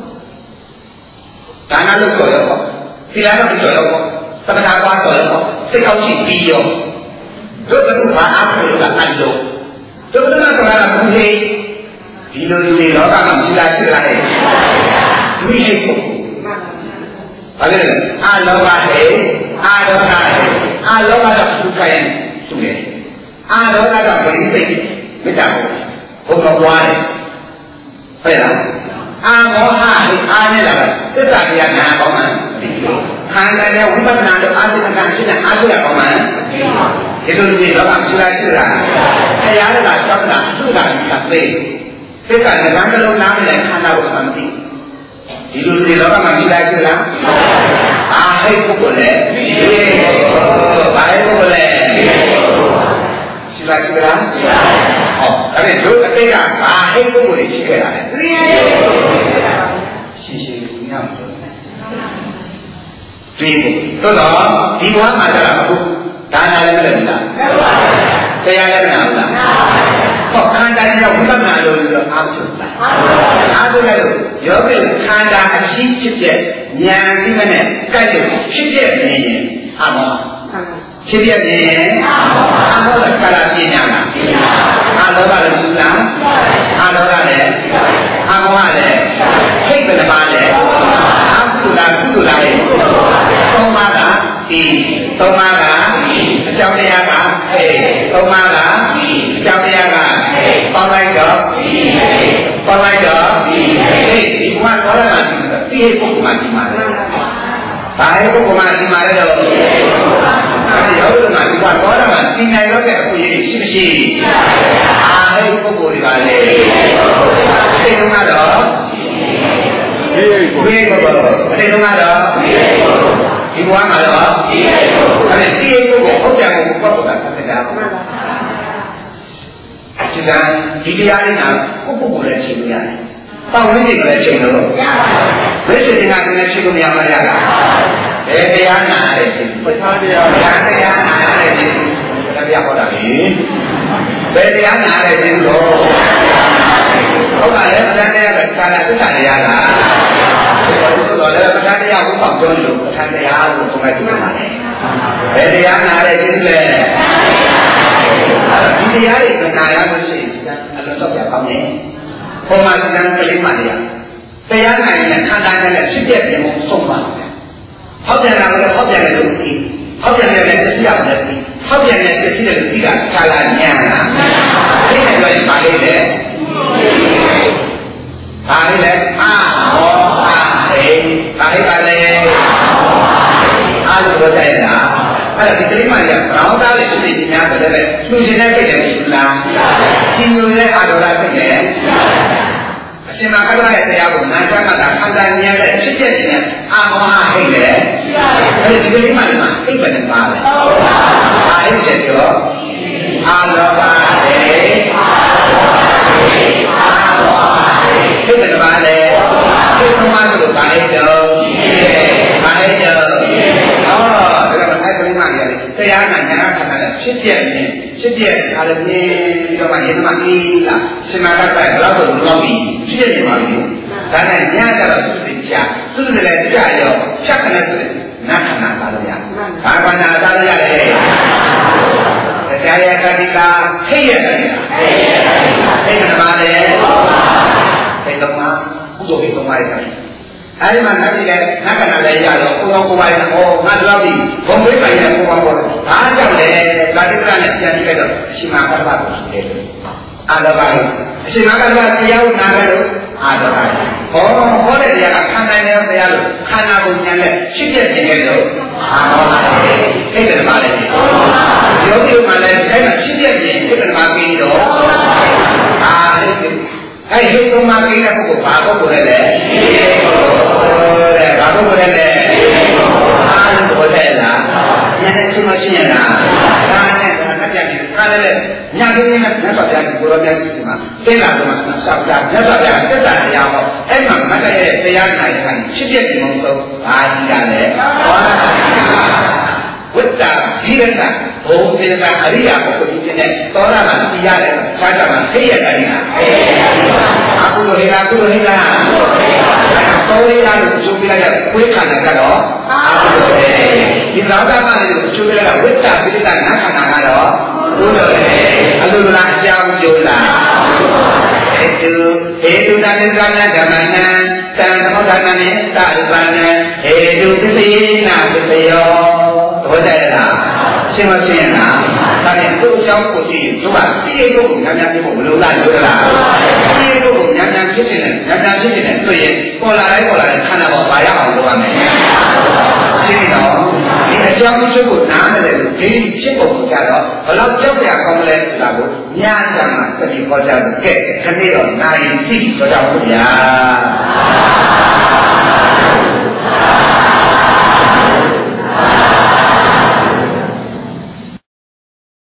ဒါနလို့ဆိုရောသီလလို့ဆိုရောသမထပွားဆိုရောစိတ်ကောင်းရှိပြီးရောတို့ကဘာအားဖြင့်လို့အဲ့လိုတို့ကလည်းကတော့ဘုရားဒီလိုလူတွေလောကမှာရှိလားရှိလားဟဲ့ဒီဟဲ့ကိုဘာလဲအာလောဘဟဲ့အာဒေါသဟဲ့အာလောဘတော့ဒုက္ခရဲ့သူ့ရဲ့အာဒေါသကပရိသေမေတ္တာဘုံဘွားတယ်ဟုတ်လားအာမောဟအာနဲ့လာသစ္စာတရားနာကောင်းမှခန္ဓာနဲ့ဝိပဿနာတို့အာသင်္ကရှိတဲ့အာသုရကောင်းမှဒီလိုလူတွေတော့မရှိလားရှိလားတရားကသောတာသုတာကသိသစ္စာနဲ့ကံလုံးနားနဲ့ခန္ဓာကိုသမသိဒီလိုလူတွေတော့မရှိလားရှိလားအာဟိတ်ပုဂ္ဂိုလ်လေဘာဟိတ်ပုဂ္ဂိုလ်လဲရှိလားရှိလားရှိပါဟောအဲ့ဒီတို့အတိတ်ကဘာဟိတ်ပုဂ္ဂိုလ်ရှိခဲ့တာလဲရှိရှိညောင်းဆိုဒီတို့တော့ဒီဘဝမှာကျတော့အခုဒါနာလည်းမလုပ်ဘူးလားလုပ်ပါဘူးတရားလည်းမနာဘူးလားနာပါဘူးဟောခန္ဓာရဲ့ဝိပဿနာလို့လို့အားထုတ်လားအားထုတ်လိုက်လို့ယောဂီခန္ဓာအရှိဖြစ်တဲ့ဉာဏ်သိမနဲ့ကြိုက်လို့ဖြစ်တဲ့နေရင်အာမောဖြစ်တဲ့နေရင်အာမောကကာလပြညာလားပြညာအာလောဘလည်းရှိလားအာလောဘလည်းအာမောဟလည်းဟိတ်ဘယ်နှပါလဲအာကုလားကုသလားရဲ့သုံးပါးကဒီသုံးပါးကအကြောင်းတရားကဟဲ့သုံးပါးကအကြောင်းတရားကပေါင်းလိုက်တော့ပေါင်းလိုက်တော့ဒီဒီမှာတော့လာဒီပုဂ္ဂိုလ်မှဒီမှာဘာလဲပုဂ္ဂိုလ်မှဒီမှာလဲတော့အဲဒီရောက်လို့မှဒီမှာတော့လာဒီနိုင်တော့တဲ့အခွင့်အရေးရှိမရှိအာဟဲ့ပုဂ္ဂိုလ်တွေကလည်းဒီကတော့ဒီပုဂ္ဂိုလ်ဒီပုဂ္ဂိုလ်အဲဒီကတော့ဒီဘဝမှာတော့ဒီအဲ့ဒီဒီပုဂ္ဂိုလ်ဟုတ်တယ်ကိုပုဂ္ဂိုလ်ကသတ်တာဒီကဒီတရားလေးကကိုပုဂ္ဂိုလ်နဲ့ချိန်လို့ရတယ်။ပေါင်းလေးတွေကလည်းချိန်လို့ရပါတယ်။ဘယ်ချိန်ကလည်းချိန်လို့မရပါလား။ဘယ်တရားနာလဲချိန်ပဋ္ဌာန်းတရားတရားနာလဲချိန်တရားဟောတာလေ။ဘယ်တရားနာလဲချိန်လို့ဟုတ်ပါလေပဋ္ဌာန်းတရားကခြားတာသစ္စာတရားလား။တော့လည်းပဋ္ဌာန်းတရားကိုပေါ့ပြောလို့ပဋ္ဌာန်းတရားကိုသုံးလိုက်ပြန်ပါလေ။ဘယ်တရားနာလဲချိန်လဲ။ဒီတရားတွေကနာရလို့ရှိရင်ဒီကအလုံးစုံပြပါမယ်။ပုံမှန်ကံကလေးမှတရားတရားနိုင်ရင်ခန္ဓာနဲ့ဖြစ်တဲ့ပြင်ကိုဆုံးပါမယ်။ဟောပြန်လာလို့ဟောပြန်တယ်လို့ဒီဟောပြန်တယ်လည်းသိရတယ်ဒီဟောပြန်တယ်သိတဲ့လူကြီးကခြားလာညံ့လား။ဒီနဲ့တော့ပါလေလေ။ပါလေလေအာဟောအာဟေးပါလေပါလေအားလို့ပြောကြရတာအဲ့ဒါဒီကလေးမကြီးကဘောင်းသားလေးဖြစ်နေများတယ်လေလူရှင်တဲ့စိတ်လည်းရှိလားရှိညိုတဲ့အာရောဓစိတ်လည်းအရှင်မခရရဲ့တရားကိုနာကြားမှသာခန္ဓာဉာဏ်နဲ့ဖြစ်တဲ့ဉာဏ်အာမောဟဟိတ်လည်းအဲ့ဒီကလေးမကြီးမှာအိပ်ပဲပါလေအာဟိတ်ချက်ရောအာလောဘဟိတ်အာလောဘဟိတ်အာမောဟဟိတ်ဟိတ်ပဲပါလေဒီသမားတို့ပါလေတော့ပါလေတော့တရားနာညာခန္ဓာနဲ့ဖြစ်ပြနေဖြစ်ပြအားလည်းမြင်ပြီးတော့မှယသမအေးလားရှင်မာကတိုင်ဘယ်တော့ဆိုတော့ပြီးဖြစ်နေပါပြီဒါနဲ့ညာကတော့သူသိချာသူသိလည်းကြာရောဖြတ်ခနဲ့ဆိုရင်နတ်ခန္ဓာသာလို့ရဘာခန္ဓာသာလို့ရတယ်တရားရကတိကာခိရကတိကာခိရကတိကာခိရကတိကာခိရကတိကာကုသိုလ်ကိစ္စမှာရတယ်အဲဒီမှာနောက်ပြီးလဲနတ်ကနာလည်းရတော့ကိုယ်ကိုယ်ပိုင်ဟောငါတော့ဒီဘုံဘိပိုင်ရဲ့ကိုယ်ပေါ်ပေါ်ဘာကြောင့်လဲသာတိကနဲ့ပြန်ပြီးတော့အရှင်မကတ္တဗကိုဆိုတယ်အာလဘိအရှင်မကတ္တဗတရားကိုနားတယ်လို့အာလဘဟောဟောတဲ့တရားကခံနိုင်တယ်တရားလို့ခန္ဓာကိုယ်ဉာဏ်နဲ့ဖြစ်ပြနေတယ်လို့အာဟောအဲ့ဒါမှလည်းယောဂီမှလည်းအဲ့ဒါဖြစ်ပြနေဖြစ်တယ်မှာပြီးတော့အာအဲ့ဒီအဲ့ဒီသုံးပါးကိစ္စကိုဘာလို့ကိုယ်လဲတဲ့ဘာလို့ကိုယ်လဲအားလုံးကိုယ်လဲလားညနေချင်းမရှိရလားဒါနဲ့ဒါကပြည့်ခါလဲညနေနဲ့မြတ်စွာဘုရားကိုရောပြည့်ဒီမှာသိလာတော့မှဆောက်ကြမြတ်စွာဘုရားတက်တာတရားဟောအဲ့မှာမတ်ရဲ့တရားနိုင်ဆိုင်ဖြစ်ဖြစ်ဒီမဟုတ်ဘာကြီးကလဲဝိတ္တဒီရဏဘုံသေနာအရိယာပုဂ္ဂိုလ်ကြီးတဲ့သောတာပန်တရားတဲ့ခြားကြမှာသိရတဲ့နေရာအခုလိုဟိလားအခုလိုဟိလားတော်ရရလို့ကျိုးပြလိုက်တဲ့ဝိခန္ဓာကတော့အခုလိုပဲဒီသောတာပန်ကိုကျိုးပြလိုက်တဲ့ဝိတ္တပိဋကနာခန္ဓာကတော့ဘုလိုပဲအလိုလားအကြောင်းကျိုးလားဟေတုဟေတုတန်သံဃာဓမ္မနံတံသမုဒ္ဒနာနဲ့သာရပနံဟေတုသစ္စေနာသစ္ယောဘောကြရလားရှင်းမရှင်းလားဒါနဲ့ကိုယ်အကြောင်းကိုကြည့်တို့ကသိရဖို့ညံ့ညံ့ဖြစ်ဖို့မလိုလားလို့လားသိရဖို့ညံ့ညံ့ဖြစ်နေတယ်ညံ့ညံ့ဖြစ်နေတယ်ဆိုရင်ပေါ်လာတိုင်းပေါ်လာတိုင်းခန္ဓာပေါ်ပါရအောင်လုပ်ရမယ်ရှင်းတော့ဒီအကြောင်းကျိုးကိုနားမယ်လို့ဒီဖြစ်ဖို့ကြတော့ဘလောက်ကြောက်ရကောင်းလဲဆိုတာကိုညာကြမှာသတိပေါ်ကြလို့ကဲခဏတော့နိုင်ပြီတော့တော့ဗျာ